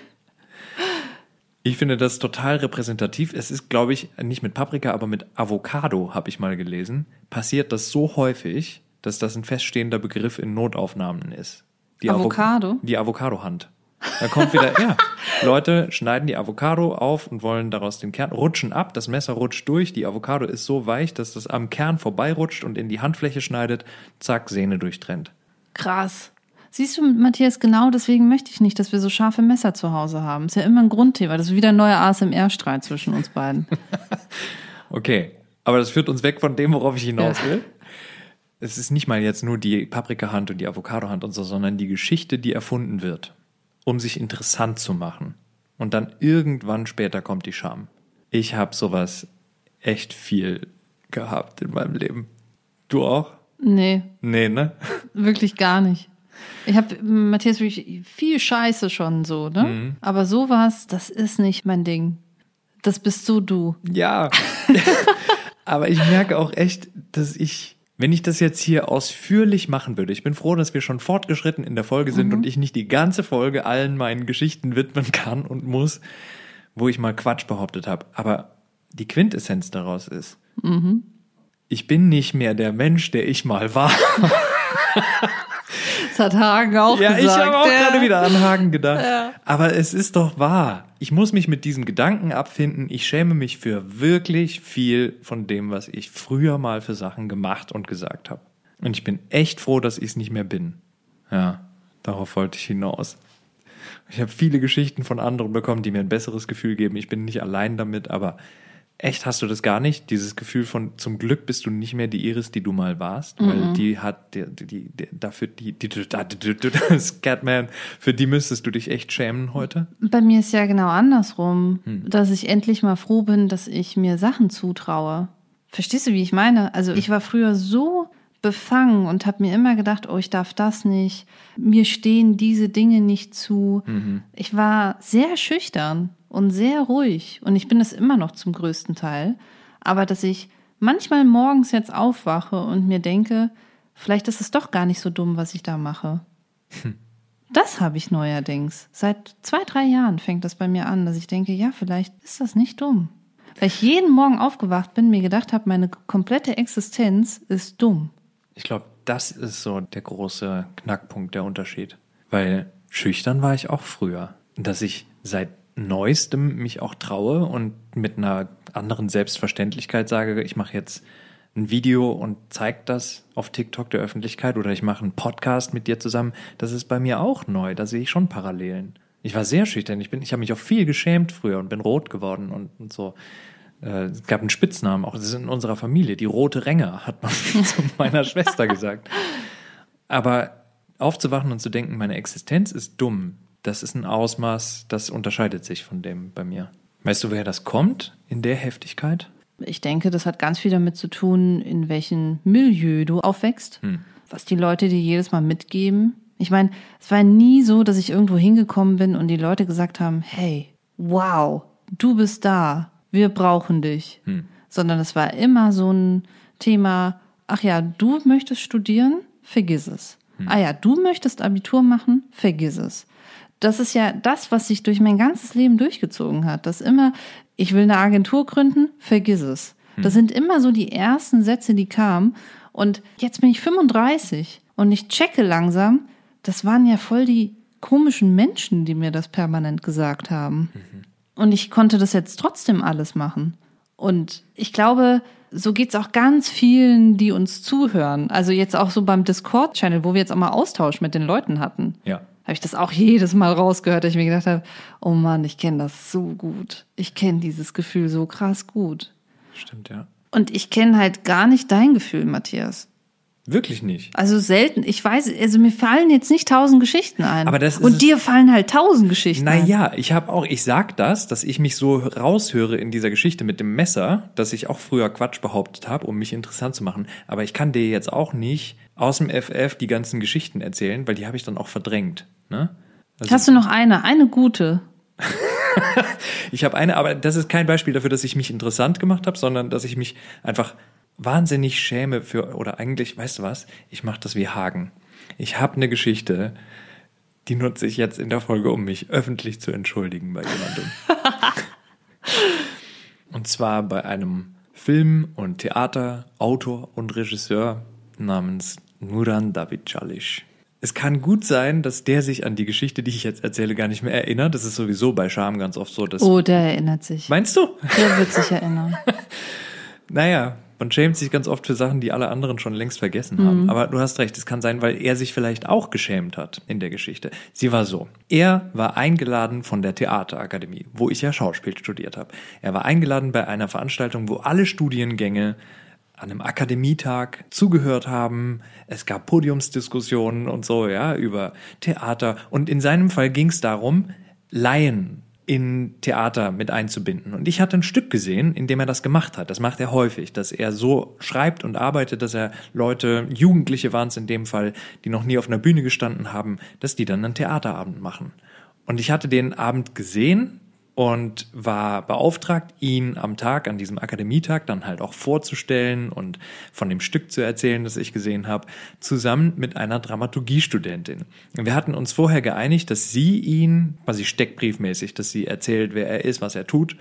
[SPEAKER 2] Ich finde das total repräsentativ. Es ist, glaube ich, nicht mit Paprika, aber mit Avocado, habe ich mal gelesen, passiert das so häufig, dass das ein feststehender Begriff in Notaufnahmen ist. Die
[SPEAKER 1] Avocado?
[SPEAKER 2] Avo- die Avocado-Hand. Da kommt wieder, ja, Leute schneiden die Avocado auf und wollen daraus den Kern, rutschen ab, das Messer rutscht durch, die Avocado ist so weich, dass das am Kern vorbeirutscht und in die Handfläche schneidet, zack, Sehne durchtrennt.
[SPEAKER 1] Krass. Siehst du, Matthias, genau deswegen möchte ich nicht, dass wir so scharfe Messer zu Hause haben. Ist ja immer ein Grundthema. Das ist wieder ein neuer A S M R-Streit zwischen uns beiden.
[SPEAKER 2] Okay, aber das führt uns weg von dem, worauf ich hinaus will. Ja. Es ist nicht mal jetzt nur die Paprikahand und die Avocadohand und so, sondern die Geschichte, die erfunden wird, um sich interessant zu machen. Und dann irgendwann später kommt die Scham. Ich habe sowas echt viel gehabt in meinem Leben. Du auch?
[SPEAKER 1] Nee.
[SPEAKER 2] Nee, ne?
[SPEAKER 1] Wirklich gar nicht. Ich habe, Matthias, wirklich viel Scheiße schon so, ne? Mhm. Aber sowas, das ist nicht mein Ding. Das bist so du.
[SPEAKER 2] Ja. Aber ich merke auch echt, dass ich, wenn ich das jetzt hier ausführlich machen würde, ich bin froh, dass wir schon fortgeschritten in der Folge sind mhm. und ich nicht die ganze Folge allen meinen Geschichten widmen kann und muss, wo ich mal Quatsch behauptet habe. Aber die Quintessenz daraus ist, mhm. ich bin nicht mehr der Mensch, der ich mal war.
[SPEAKER 1] Das hat Hagen auch
[SPEAKER 2] ja,
[SPEAKER 1] gesagt.
[SPEAKER 2] Ja, ich habe auch
[SPEAKER 1] ja.
[SPEAKER 2] gerade wieder an Hagen gedacht.
[SPEAKER 1] Ja.
[SPEAKER 2] Aber es ist doch wahr. Ich muss mich mit diesem Gedanken abfinden. Ich schäme mich für wirklich viel von dem, was ich früher mal für Sachen gemacht und gesagt habe. Und ich bin echt froh, dass ich es nicht mehr bin. Ja, darauf wollte ich hinaus. Ich habe viele Geschichten von anderen bekommen, die mir ein besseres Gefühl geben. Ich bin nicht allein damit, aber echt, hast du das gar nicht? Dieses Gefühl von, zum Glück bist du nicht mehr die Iris, die du mal warst, mhm. weil die hat, die, die, die dafür, die, die, die, die, die Scatman, für die müsstest du dich echt schämen heute?
[SPEAKER 1] Bei mir ist ja genau andersrum, hm. dass ich endlich mal froh bin, dass ich mir Sachen zutraue. Verstehst du, wie ich meine? Also ich war früher so befangen und habe mir immer gedacht, oh, ich darf das nicht, mir stehen diese Dinge nicht zu. Mhm. Ich war sehr schüchtern und sehr ruhig und ich bin es immer noch zum größten Teil, aber dass ich manchmal morgens jetzt aufwache und mir denke, vielleicht ist es doch gar nicht so dumm, was ich da mache. Hm. Das habe ich neuerdings. Seit zwei, drei Jahren fängt das bei mir an, dass ich denke, ja, vielleicht ist das nicht dumm. Weil ich jeden Morgen aufgewacht bin, mir gedacht habe, meine komplette Existenz ist dumm.
[SPEAKER 2] Ich glaube, das ist so der große Knackpunkt, der Unterschied. Weil schüchtern war ich auch früher. Dass ich seit Neuestem mich auch traue und mit einer anderen Selbstverständlichkeit sage, ich mache jetzt ein Video und zeige das auf TikTok der Öffentlichkeit oder ich mache einen Podcast mit dir zusammen, das ist bei mir auch neu, da sehe ich schon Parallelen. Ich war sehr schüchtern, ich bin, ich habe mich auch viel geschämt früher und bin rot geworden und, und so. Äh, es gab einen Spitznamen, auch das ist in unserer Familie, die rote Ränge, hat man zu meiner Schwester gesagt. Aber aufzuwachen und zu denken, meine Existenz ist dumm, das ist ein Ausmaß, das unterscheidet sich von dem bei mir. Weißt du, woher das kommt in der Heftigkeit?
[SPEAKER 1] Ich denke, das hat ganz viel damit zu tun, in welchem Milieu du aufwächst, hm. was die Leute dir jedes Mal mitgeben. Ich meine, es war nie so, dass ich irgendwo hingekommen bin und die Leute gesagt haben, hey, wow, du bist da, wir brauchen dich. Hm. Sondern es war immer so ein Thema, ach ja, du möchtest studieren, vergiss es. Hm. Ah ja, du möchtest Abitur machen, vergiss es. Das ist ja das, was sich durch mein ganzes Leben durchgezogen hat. Das immer, ich will eine Agentur gründen, vergiss es. Hm. Das sind immer so die ersten Sätze, die kamen. Und jetzt bin ich fünfunddreißig und ich checke langsam, das waren ja voll die komischen Menschen, die mir das permanent gesagt haben. Mhm. Und ich konnte das jetzt trotzdem alles machen. Und ich glaube, so geht's auch ganz vielen, die uns zuhören. Also jetzt auch so beim Discord-Channel, wo wir jetzt auch mal Austausch mit den Leuten hatten.
[SPEAKER 2] Ja.
[SPEAKER 1] Habe ich das auch jedes Mal rausgehört, dass ich mir gedacht habe, oh Mann, ich kenne das so gut. Ich kenne dieses Gefühl so krass gut.
[SPEAKER 2] Stimmt, ja.
[SPEAKER 1] Und ich kenne halt gar nicht dein Gefühl, Matthias.
[SPEAKER 2] Wirklich nicht.
[SPEAKER 1] Also selten. Ich weiß, also mir fallen jetzt nicht tausend Geschichten ein.
[SPEAKER 2] Aber das ist
[SPEAKER 1] Und dir fallen halt tausend Geschichten ein.
[SPEAKER 2] Naja, ich habe auch, ich sag das, dass ich mich so raushöre in dieser Geschichte mit dem Messer, dass ich auch früher Quatsch behauptet habe, um mich interessant zu machen. Aber ich kann dir jetzt auch nicht aus dem F F die ganzen Geschichten erzählen, weil die habe ich dann auch verdrängt. Ne? Also
[SPEAKER 1] hast du noch eine? Eine gute?
[SPEAKER 2] Ich habe eine, aber das ist kein Beispiel dafür, dass ich mich interessant gemacht habe, sondern dass ich mich einfach wahnsinnig schäme für, oder eigentlich, weißt du was, ich mache das wie Hagen. Ich habe eine Geschichte, die nutze ich jetzt in der Folge, um mich öffentlich zu entschuldigen bei jemandem. Und zwar bei einem Film- und Theaterautor und Regisseur namens Nuran Davitschalić. Es kann gut sein, dass der sich an die Geschichte, die ich jetzt erzähle, gar nicht mehr erinnert. Das ist sowieso bei Scham ganz oft so. Dass
[SPEAKER 1] oh, der erinnert sich.
[SPEAKER 2] Meinst du?
[SPEAKER 1] Der wird sich erinnern.
[SPEAKER 2] Naja, man schämt sich ganz oft für Sachen, die alle anderen schon längst vergessen haben. Mhm. Aber du hast recht, es kann sein, weil er sich vielleicht auch geschämt hat in der Geschichte. Sie war so, er war eingeladen von der Theaterakademie, wo ich ja Schauspiel studiert habe. Er war eingeladen bei einer Veranstaltung, wo alle Studiengänge an einem Akademietag zugehört haben. Es gab Podiumsdiskussionen und so, ja, über Theater. Und in seinem Fall ging es darum, Laien in Theater mit einzubinden. Und ich hatte ein Stück gesehen, in dem er das gemacht hat. Das macht er häufig, dass er so schreibt und arbeitet, dass er Leute, Jugendliche waren es in dem Fall, die noch nie auf einer Bühne gestanden haben, dass die dann einen Theaterabend machen. Und ich hatte den Abend gesehen und war beauftragt, ihn am Tag, an diesem Akademietag, dann halt auch vorzustellen und von dem Stück zu erzählen, das ich gesehen habe, zusammen mit einer Dramaturgiestudentin. Und wir hatten uns vorher geeinigt, dass sie ihn, quasi steckbriefmäßig, dass sie erzählt, wer er ist, was er tut.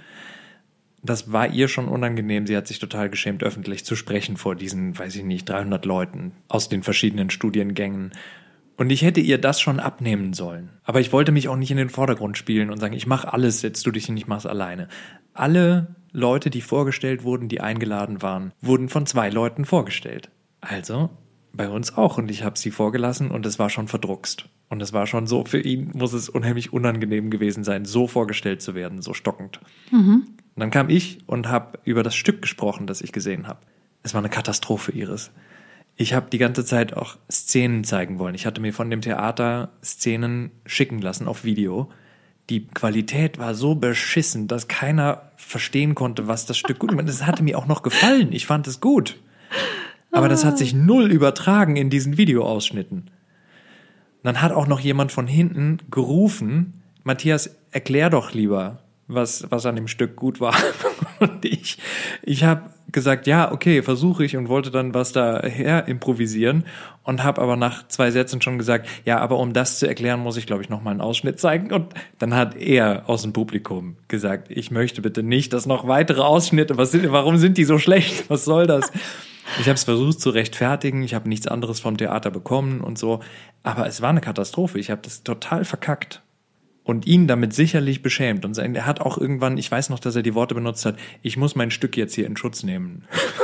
[SPEAKER 2] Das war ihr schon unangenehm. Sie hat sich total geschämt, öffentlich zu sprechen vor diesen, weiß ich nicht, dreihundert Leuten aus den verschiedenen Studiengängen. Und ich hätte ihr das schon abnehmen sollen. Aber ich wollte mich auch nicht in den Vordergrund spielen und sagen, ich mache alles, setzt du dich hin, ich mach's alleine. Alle Leute, die vorgestellt wurden, die eingeladen waren, wurden von zwei Leuten vorgestellt. Also bei uns auch. Und ich habe sie vorgelassen und es war schon verdruckst. Und es war schon so, für ihn muss es unheimlich unangenehm gewesen sein, so vorgestellt zu werden, so stockend. Mhm. Und dann kam ich und habe über das Stück gesprochen, das ich gesehen habe. Es war eine Katastrophe, Iris. Ich habe die ganze Zeit auch Szenen zeigen wollen. Ich hatte mir von dem Theater Szenen schicken lassen auf Video. Die Qualität war so beschissen, dass keiner verstehen konnte, was das Stück gut macht. Das hatte mir auch noch gefallen. Ich fand es gut. Aber das hat sich null übertragen in diesen Videoausschnitten. Dann hat auch noch jemand von hinten gerufen, Matthias, erklär doch lieber, was, was an dem Stück gut war. Und ich, ich habe gesagt, ja, okay, versuche ich und wollte dann was daher improvisieren und habe aber nach zwei Sätzen schon gesagt, ja, aber um das zu erklären, muss ich, glaube ich, noch mal einen Ausschnitt zeigen. Und dann hat er aus dem Publikum gesagt, ich möchte bitte nicht, dass noch weitere Ausschnitte, was sind, warum sind die so schlecht? Was soll das? Ich habe es versucht zu rechtfertigen, ich habe nichts anderes vom Theater bekommen und so, aber es war eine Katastrophe. Ich habe das total verkackt. Und ihn damit sicherlich beschämt. Und er hat auch irgendwann, ich weiß noch, dass er die Worte benutzt hat, ich muss mein Stück jetzt hier in Schutz nehmen.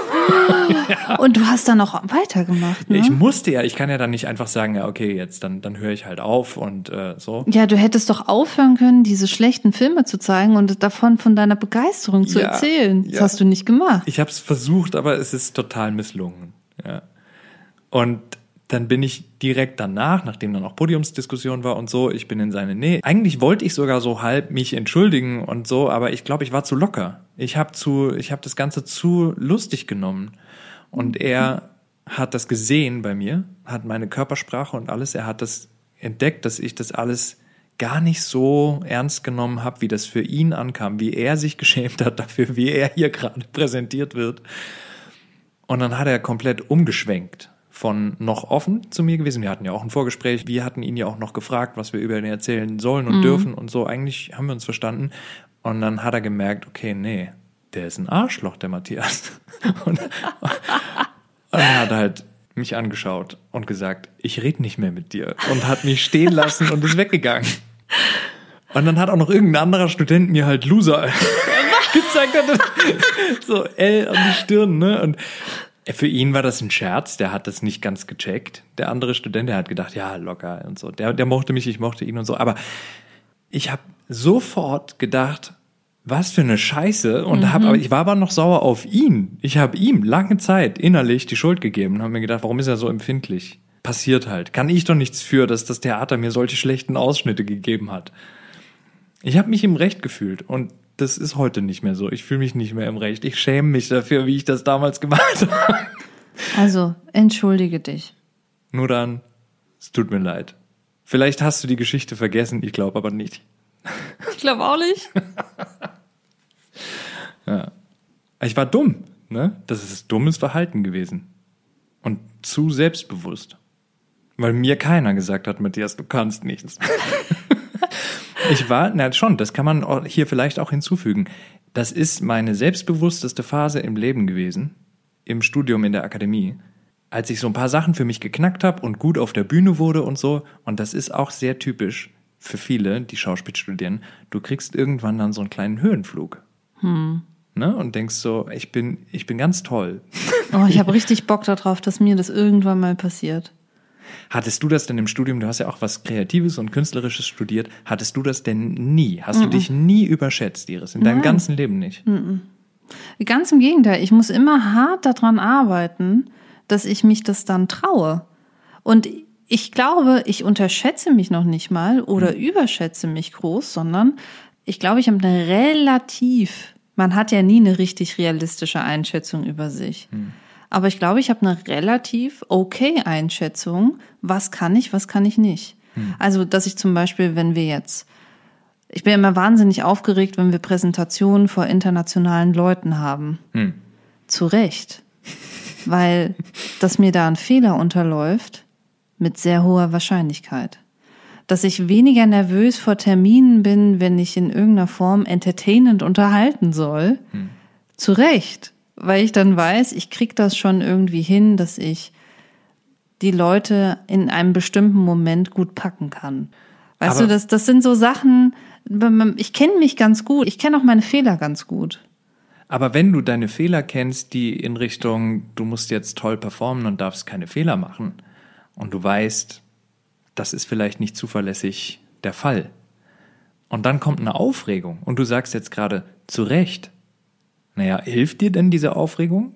[SPEAKER 1] Ja. Und du hast dann auch weitergemacht, ne?
[SPEAKER 2] Ich musste ja, ich kann ja dann nicht einfach sagen, ja okay, jetzt dann, dann höre ich halt auf und äh, so.
[SPEAKER 1] Ja, du hättest doch aufhören können, diese schlechten Filme zu zeigen und davon von deiner Begeisterung zu
[SPEAKER 2] ja,
[SPEAKER 1] erzählen. Das
[SPEAKER 2] ja.
[SPEAKER 1] hast du nicht gemacht.
[SPEAKER 2] Ich habe es versucht, aber es ist total misslungen. Ja. Und dann bin ich direkt danach, nachdem dann auch Podiumsdiskussion war und so, ich bin in seine Nähe. Eigentlich wollte ich sogar so halb mich entschuldigen und so, aber ich glaube, ich war zu locker. Ich habe zu, ich habe das Ganze zu lustig genommen. Und er hat das gesehen bei mir, hat meine Körpersprache und alles. Er hat das entdeckt, dass ich das alles gar nicht so ernst genommen habe, wie das für ihn ankam, wie er sich geschämt hat dafür, wie er hier gerade präsentiert wird. Und dann hat er komplett umgeschwenkt. Von noch offen zu mir gewesen. Wir hatten ja auch ein Vorgespräch. Wir hatten ihn ja auch noch gefragt, was wir über ihn erzählen sollen und mhm. dürfen und so. Eigentlich haben wir uns verstanden. Und dann hat er gemerkt, okay, nee, der ist ein Arschloch, der Matthias. Und, und er hat halt mich angeschaut und gesagt, ich rede nicht mehr mit dir. Und hat mich stehen lassen und ist weggegangen. Und dann hat auch noch irgendein anderer Student mir halt Loser gezeigt. So L an die Stirn, ne? Und für ihn war das ein Scherz, der hat das nicht ganz gecheckt. Der andere Student, der hat gedacht, ja, locker und so. Der, der mochte mich, ich mochte ihn und so. Aber ich habe sofort gedacht, was für eine Scheiße. Und mhm. hab, aber ich war aber noch sauer auf ihn. Ich habe ihm lange Zeit innerlich die Schuld gegeben und habe mir gedacht, warum ist er so empfindlich? Passiert halt. Kann ich doch nichts für, dass das Theater mir solche schlechten Ausschnitte gegeben hat. Ich habe mich im Recht gefühlt und das ist heute nicht mehr so. Ich fühle mich nicht mehr im Recht. Ich schäme mich dafür, wie ich das damals gemacht habe.
[SPEAKER 1] Also, entschuldige dich.
[SPEAKER 2] Nur dann, es tut mir leid. Vielleicht hast du die Geschichte vergessen, ich glaube aber nicht.
[SPEAKER 1] Ich glaube auch nicht.
[SPEAKER 2] Ja. Ich war dumm, ne? Das ist dummes Verhalten gewesen. Und zu selbstbewusst. Weil mir keiner gesagt hat, Matthias, du kannst nichts. Ich war, na schon, das kann man hier vielleicht auch hinzufügen. Das ist meine selbstbewussteste Phase im Leben gewesen, im Studium in der Akademie, als ich so ein paar Sachen für mich geknackt habe und gut auf der Bühne wurde und so. Und das ist auch sehr typisch für viele, die Schauspiel studieren. Du kriegst irgendwann dann so einen kleinen Höhenflug. Hm. Ne? Und denkst so, ich bin, ich bin ganz toll.
[SPEAKER 1] Oh, ich habe richtig Bock darauf, dass mir das irgendwann mal passiert.
[SPEAKER 2] Hattest du das denn im Studium, du hast ja auch was Kreatives und Künstlerisches studiert, hattest du das denn nie? Hast mm-mm. du dich nie überschätzt, Iris, in deinem Nein. ganzen Leben nicht?
[SPEAKER 1] Mm-mm. Ganz im Gegenteil, ich muss immer hart daran arbeiten, dass ich mich das dann traue. Und ich glaube, ich unterschätze mich noch nicht mal oder hm. überschätze mich groß, sondern ich glaube, ich habe eine relativ, man hat ja nie eine richtig realistische Einschätzung über sich. Hm. Aber ich glaube, ich habe eine relativ okay Einschätzung, was kann ich, was kann ich nicht. Hm. Also, dass ich zum Beispiel, wenn wir jetzt, ich bin immer wahnsinnig aufgeregt, wenn wir Präsentationen vor internationalen Leuten haben. Hm. Zu Recht. Weil, dass mir da ein Fehler unterläuft, mit sehr hoher Wahrscheinlichkeit. Dass ich weniger nervös vor Terminen bin, wenn ich in irgendeiner Form entertainend unterhalten soll. Hm. Zu Recht. Weil ich dann weiß, ich krieg das schon irgendwie hin, dass ich die Leute in einem bestimmten Moment gut packen kann. Weißt Aber du, das, das sind so Sachen, ich kenne mich ganz gut, ich kenne auch meine Fehler ganz gut.
[SPEAKER 2] Aber wenn du deine Fehler kennst, die in Richtung, du musst jetzt toll performen und darfst keine Fehler machen, und du weißt, das ist vielleicht nicht zuverlässig der Fall, und dann kommt eine Aufregung und du sagst jetzt gerade, zu Recht, naja, hilft dir denn diese Aufregung?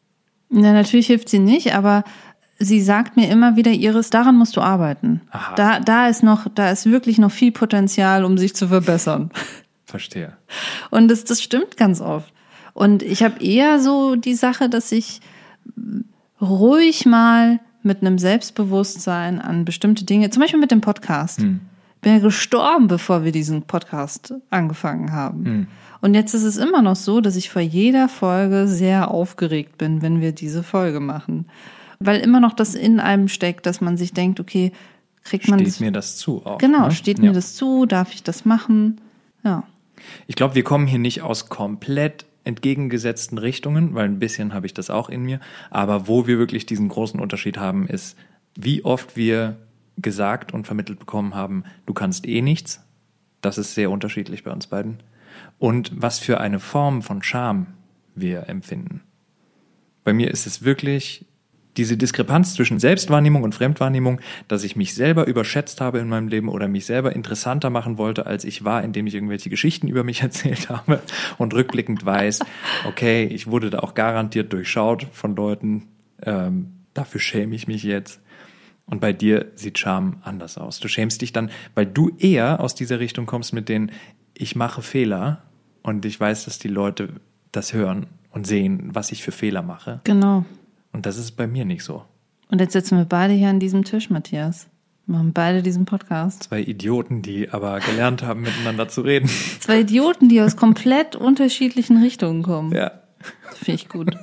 [SPEAKER 1] Na, natürlich hilft sie nicht, aber sie sagt mir immer wieder, Iris, daran musst du arbeiten. Aha. Da, da ist noch, da ist wirklich noch viel Potenzial, um sich zu verbessern.
[SPEAKER 2] Verstehe.
[SPEAKER 1] Und das, das stimmt ganz oft. Und ich habe eher so die Sache, dass ich ruhig mal mit einem Selbstbewusstsein an bestimmte Dinge, zum Beispiel mit dem Podcast, hm. bin ja gestorben, bevor wir diesen Podcast angefangen haben. Hm. Und jetzt ist es immer noch so, dass ich vor jeder Folge sehr aufgeregt bin, wenn wir diese Folge machen. Weil immer noch das in einem steckt, dass man sich denkt, okay, kriegt man
[SPEAKER 2] steht
[SPEAKER 1] das...
[SPEAKER 2] mir das zu auch.
[SPEAKER 1] Genau,
[SPEAKER 2] ne?
[SPEAKER 1] steht
[SPEAKER 2] ja.
[SPEAKER 1] mir das zu, darf ich das machen? Ja.
[SPEAKER 2] Ich glaube, wir kommen hier nicht aus komplett entgegengesetzten Richtungen, weil ein bisschen habe ich das auch in mir. Aber wo wir wirklich diesen großen Unterschied haben, ist, wie oft wir gesagt und vermittelt bekommen haben, du kannst eh nichts. Das ist sehr unterschiedlich bei uns beiden. Und was für eine Form von Scham wir empfinden. Bei mir ist es wirklich diese Diskrepanz zwischen Selbstwahrnehmung und Fremdwahrnehmung, dass ich mich selber überschätzt habe in meinem Leben oder mich selber interessanter machen wollte, als ich war, indem ich irgendwelche Geschichten über mich erzählt habe und rückblickend weiß, okay, ich wurde da auch garantiert durchschaut von Leuten, ähm, dafür schäme ich mich jetzt. Und bei dir sieht Scham anders aus. Du schämst dich dann, weil du eher aus dieser Richtung kommst mit den, ich mache Fehler und ich weiß, dass die Leute das hören und sehen, was ich für Fehler mache.
[SPEAKER 1] Genau.
[SPEAKER 2] Und das ist bei mir nicht so.
[SPEAKER 1] Und jetzt sitzen wir beide hier an diesem Tisch, Matthias. Wir machen beide diesen Podcast.
[SPEAKER 2] Zwei Idioten, die aber gelernt haben, miteinander zu reden.
[SPEAKER 1] Zwei Idioten, die aus komplett unterschiedlichen Richtungen kommen.
[SPEAKER 2] Ja.
[SPEAKER 1] Das finde ich gut.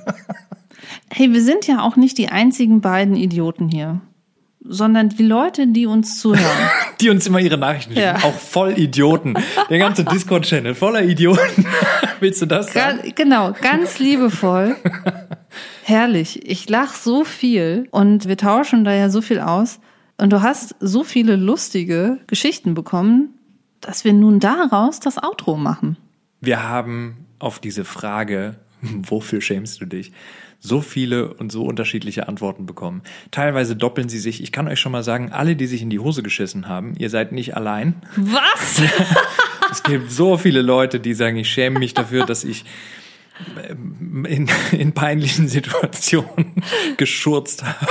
[SPEAKER 1] Hey, wir sind ja auch nicht die einzigen beiden Idioten hier, sondern die Leute, die uns zuhören.
[SPEAKER 2] Die uns immer ihre Nachrichten schicken.
[SPEAKER 1] Ja.
[SPEAKER 2] Auch voll Idioten. Der ganze Discord-Channel voller Idioten. Willst du das sagen?
[SPEAKER 1] Ga- genau, ganz liebevoll. Herrlich. Ich lache so viel und wir tauschen da ja so viel aus. Und du hast so viele lustige Geschichten bekommen, dass wir nun daraus das Outro machen.
[SPEAKER 2] Wir haben auf diese Frage, wofür schämst du dich, so viele und so unterschiedliche Antworten bekommen. Teilweise doppeln sie sich. Ich kann euch schon mal sagen, alle, die sich in die Hose geschissen haben, ihr seid nicht allein.
[SPEAKER 1] Was?
[SPEAKER 2] Es gibt so viele Leute, die sagen, ich schäme mich dafür, dass ich in, in peinlichen Situationen geschurzt habe.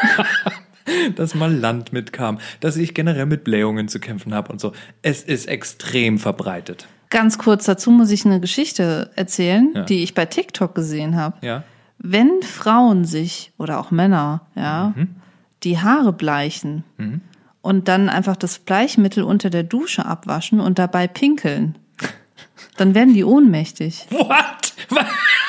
[SPEAKER 2] Dass mal Land mitkam, dass ich generell mit Blähungen zu kämpfen habe und so. Es ist extrem verbreitet.
[SPEAKER 1] Ganz kurz dazu muss ich eine Geschichte erzählen,
[SPEAKER 2] Ja.
[SPEAKER 1] die ich bei TikTok gesehen habe.
[SPEAKER 2] Ja.
[SPEAKER 1] Wenn Frauen sich, oder auch Männer, ja,
[SPEAKER 2] Mhm.
[SPEAKER 1] die Haare bleichen
[SPEAKER 2] Mhm.
[SPEAKER 1] und dann einfach das Bleichmittel unter der Dusche abwaschen und dabei pinkeln, dann werden die ohnmächtig.
[SPEAKER 2] What? Was?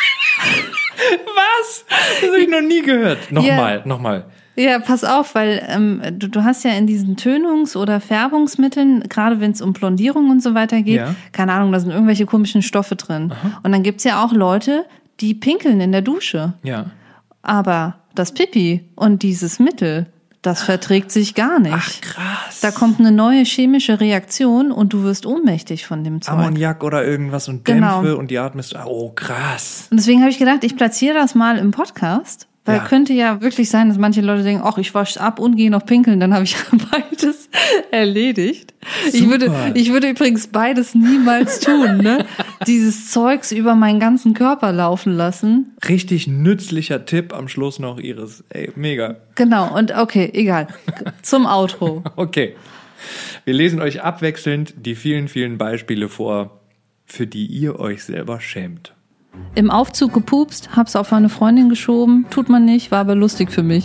[SPEAKER 2] Das habe ich noch nie gehört. Nochmal,
[SPEAKER 1] Ja.
[SPEAKER 2] nochmal.
[SPEAKER 1] Ja, pass auf, weil ähm, du, du hast ja in diesen Tönungs- oder Färbungsmitteln, gerade wenn es um Blondierung und so weiter geht,
[SPEAKER 2] Ja.
[SPEAKER 1] keine Ahnung, da sind irgendwelche komischen Stoffe drin.
[SPEAKER 2] Aha.
[SPEAKER 1] Und dann gibt's ja auch Leute, die pinkeln in der Dusche.
[SPEAKER 2] Ja.
[SPEAKER 1] Aber das Pipi und dieses Mittel, das verträgt sich gar nicht.
[SPEAKER 2] Ach, krass.
[SPEAKER 1] Da kommt eine neue chemische Reaktion und du wirst ohnmächtig von dem Zeug.
[SPEAKER 2] Ammoniak oder irgendwas und
[SPEAKER 1] Genau.
[SPEAKER 2] Dämpfe und die atmest. Oh, krass.
[SPEAKER 1] Und deswegen habe ich gedacht, ich platziere das mal im Podcast, weil
[SPEAKER 2] Ja.
[SPEAKER 1] könnte ja wirklich sein, dass manche Leute denken, ach, ich wasche ab und gehe noch pinkeln, dann habe ich beides erledigt. Ich
[SPEAKER 2] Super.
[SPEAKER 1] würde, ich würde übrigens beides niemals tun, ne? Dieses Zeugs über meinen ganzen Körper laufen lassen.
[SPEAKER 2] Richtig nützlicher Tipp am Schluss noch Iris. Ey, mega.
[SPEAKER 1] Genau, und okay, egal. Zum Outro.
[SPEAKER 2] Okay. Wir lesen euch abwechselnd die vielen, vielen Beispiele vor, für die ihr euch selber schämt.
[SPEAKER 1] Im Aufzug gepupst, hab's auf eine Freundin geschoben, tut man nicht, war aber lustig für mich.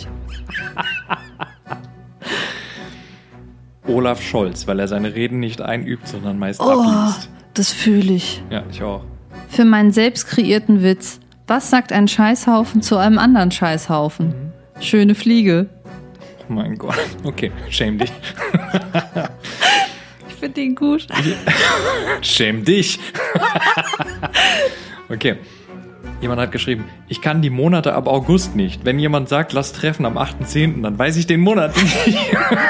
[SPEAKER 2] Olaf Scholz, weil er seine Reden nicht einübt, sondern meist
[SPEAKER 1] Oh,
[SPEAKER 2] abliest.
[SPEAKER 1] das fühle ich.
[SPEAKER 2] Ja, ich auch.
[SPEAKER 1] Für meinen selbst kreierten Witz. Was sagt ein Scheißhaufen zu einem anderen Scheißhaufen? Schöne Fliege.
[SPEAKER 2] Oh mein Gott. Okay, schäm dich.
[SPEAKER 1] Ich finde den gut.
[SPEAKER 2] Schäm dich. Okay. Jemand hat geschrieben, ich kann die Monate ab August nicht. Wenn jemand sagt, lass treffen am achten zehnten, dann weiß ich den Monat nicht.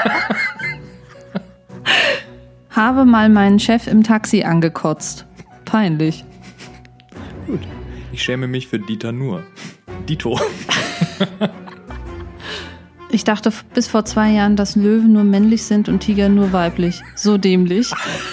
[SPEAKER 1] Habe mal meinen Chef im Taxi angekotzt. Peinlich.
[SPEAKER 2] Gut. Ich schäme mich für Dieter Nuhr. Dito.
[SPEAKER 1] Ich dachte f- bis vor zwei Jahren, dass Löwen nur männlich sind und Tiger nur weiblich. So dämlich.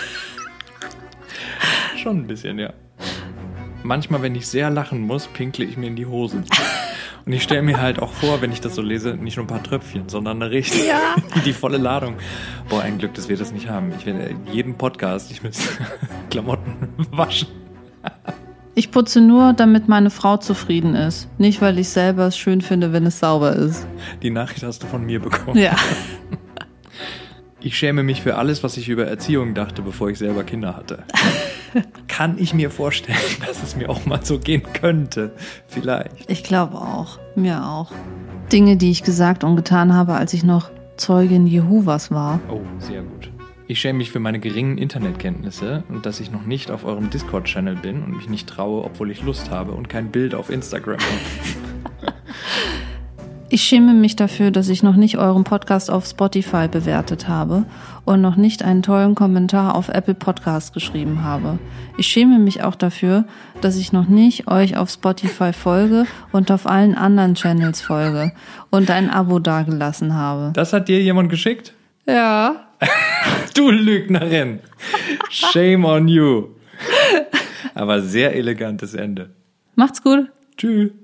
[SPEAKER 2] Schon ein bisschen, ja. Manchmal, wenn ich sehr lachen muss, pinkle ich mir in die Hose. Und ich stelle mir halt auch vor, wenn ich das so lese, nicht nur ein paar Tröpfchen, sondern eine richtig,
[SPEAKER 1] Ja.
[SPEAKER 2] die volle Ladung. Boah, ein Glück, dass wir das nicht haben. Ich werde jeden Podcast, ich muss Klamotten waschen.
[SPEAKER 1] Ich putze nur, damit meine Frau zufrieden ist. Nicht, weil ich selber es schön finde, wenn es sauber ist.
[SPEAKER 2] Die Nachricht hast du von mir bekommen.
[SPEAKER 1] Ja.
[SPEAKER 2] Ich schäme mich für alles, was ich über Erziehung dachte, bevor ich selber Kinder hatte. Kann ich mir vorstellen, dass es mir auch mal so gehen könnte. Vielleicht.
[SPEAKER 1] Ich glaube auch. Mir auch. Dinge, die ich gesagt und getan habe, als ich noch Zeugin Jehovas war.
[SPEAKER 2] Oh, sehr gut. Ich schäme mich für meine geringen Internetkenntnisse und dass ich noch nicht auf eurem Discord-Channel bin und mich nicht traue, obwohl ich Lust habe und kein Bild auf Instagram habe.
[SPEAKER 1] Ich schäme mich dafür, dass ich noch nicht euren Podcast auf Spotify bewertet habe und noch nicht einen tollen Kommentar auf Apple Podcasts geschrieben habe. Ich schäme mich auch dafür, dass ich noch nicht euch auf Spotify folge und auf allen anderen Channels folge und ein Abo dagelassen habe.
[SPEAKER 2] Das hat dir jemand geschickt?
[SPEAKER 1] Ja.
[SPEAKER 2] Du Lügnerin. Shame on you. Aber sehr elegantes Ende.
[SPEAKER 1] Macht's gut.
[SPEAKER 2] Tschüss.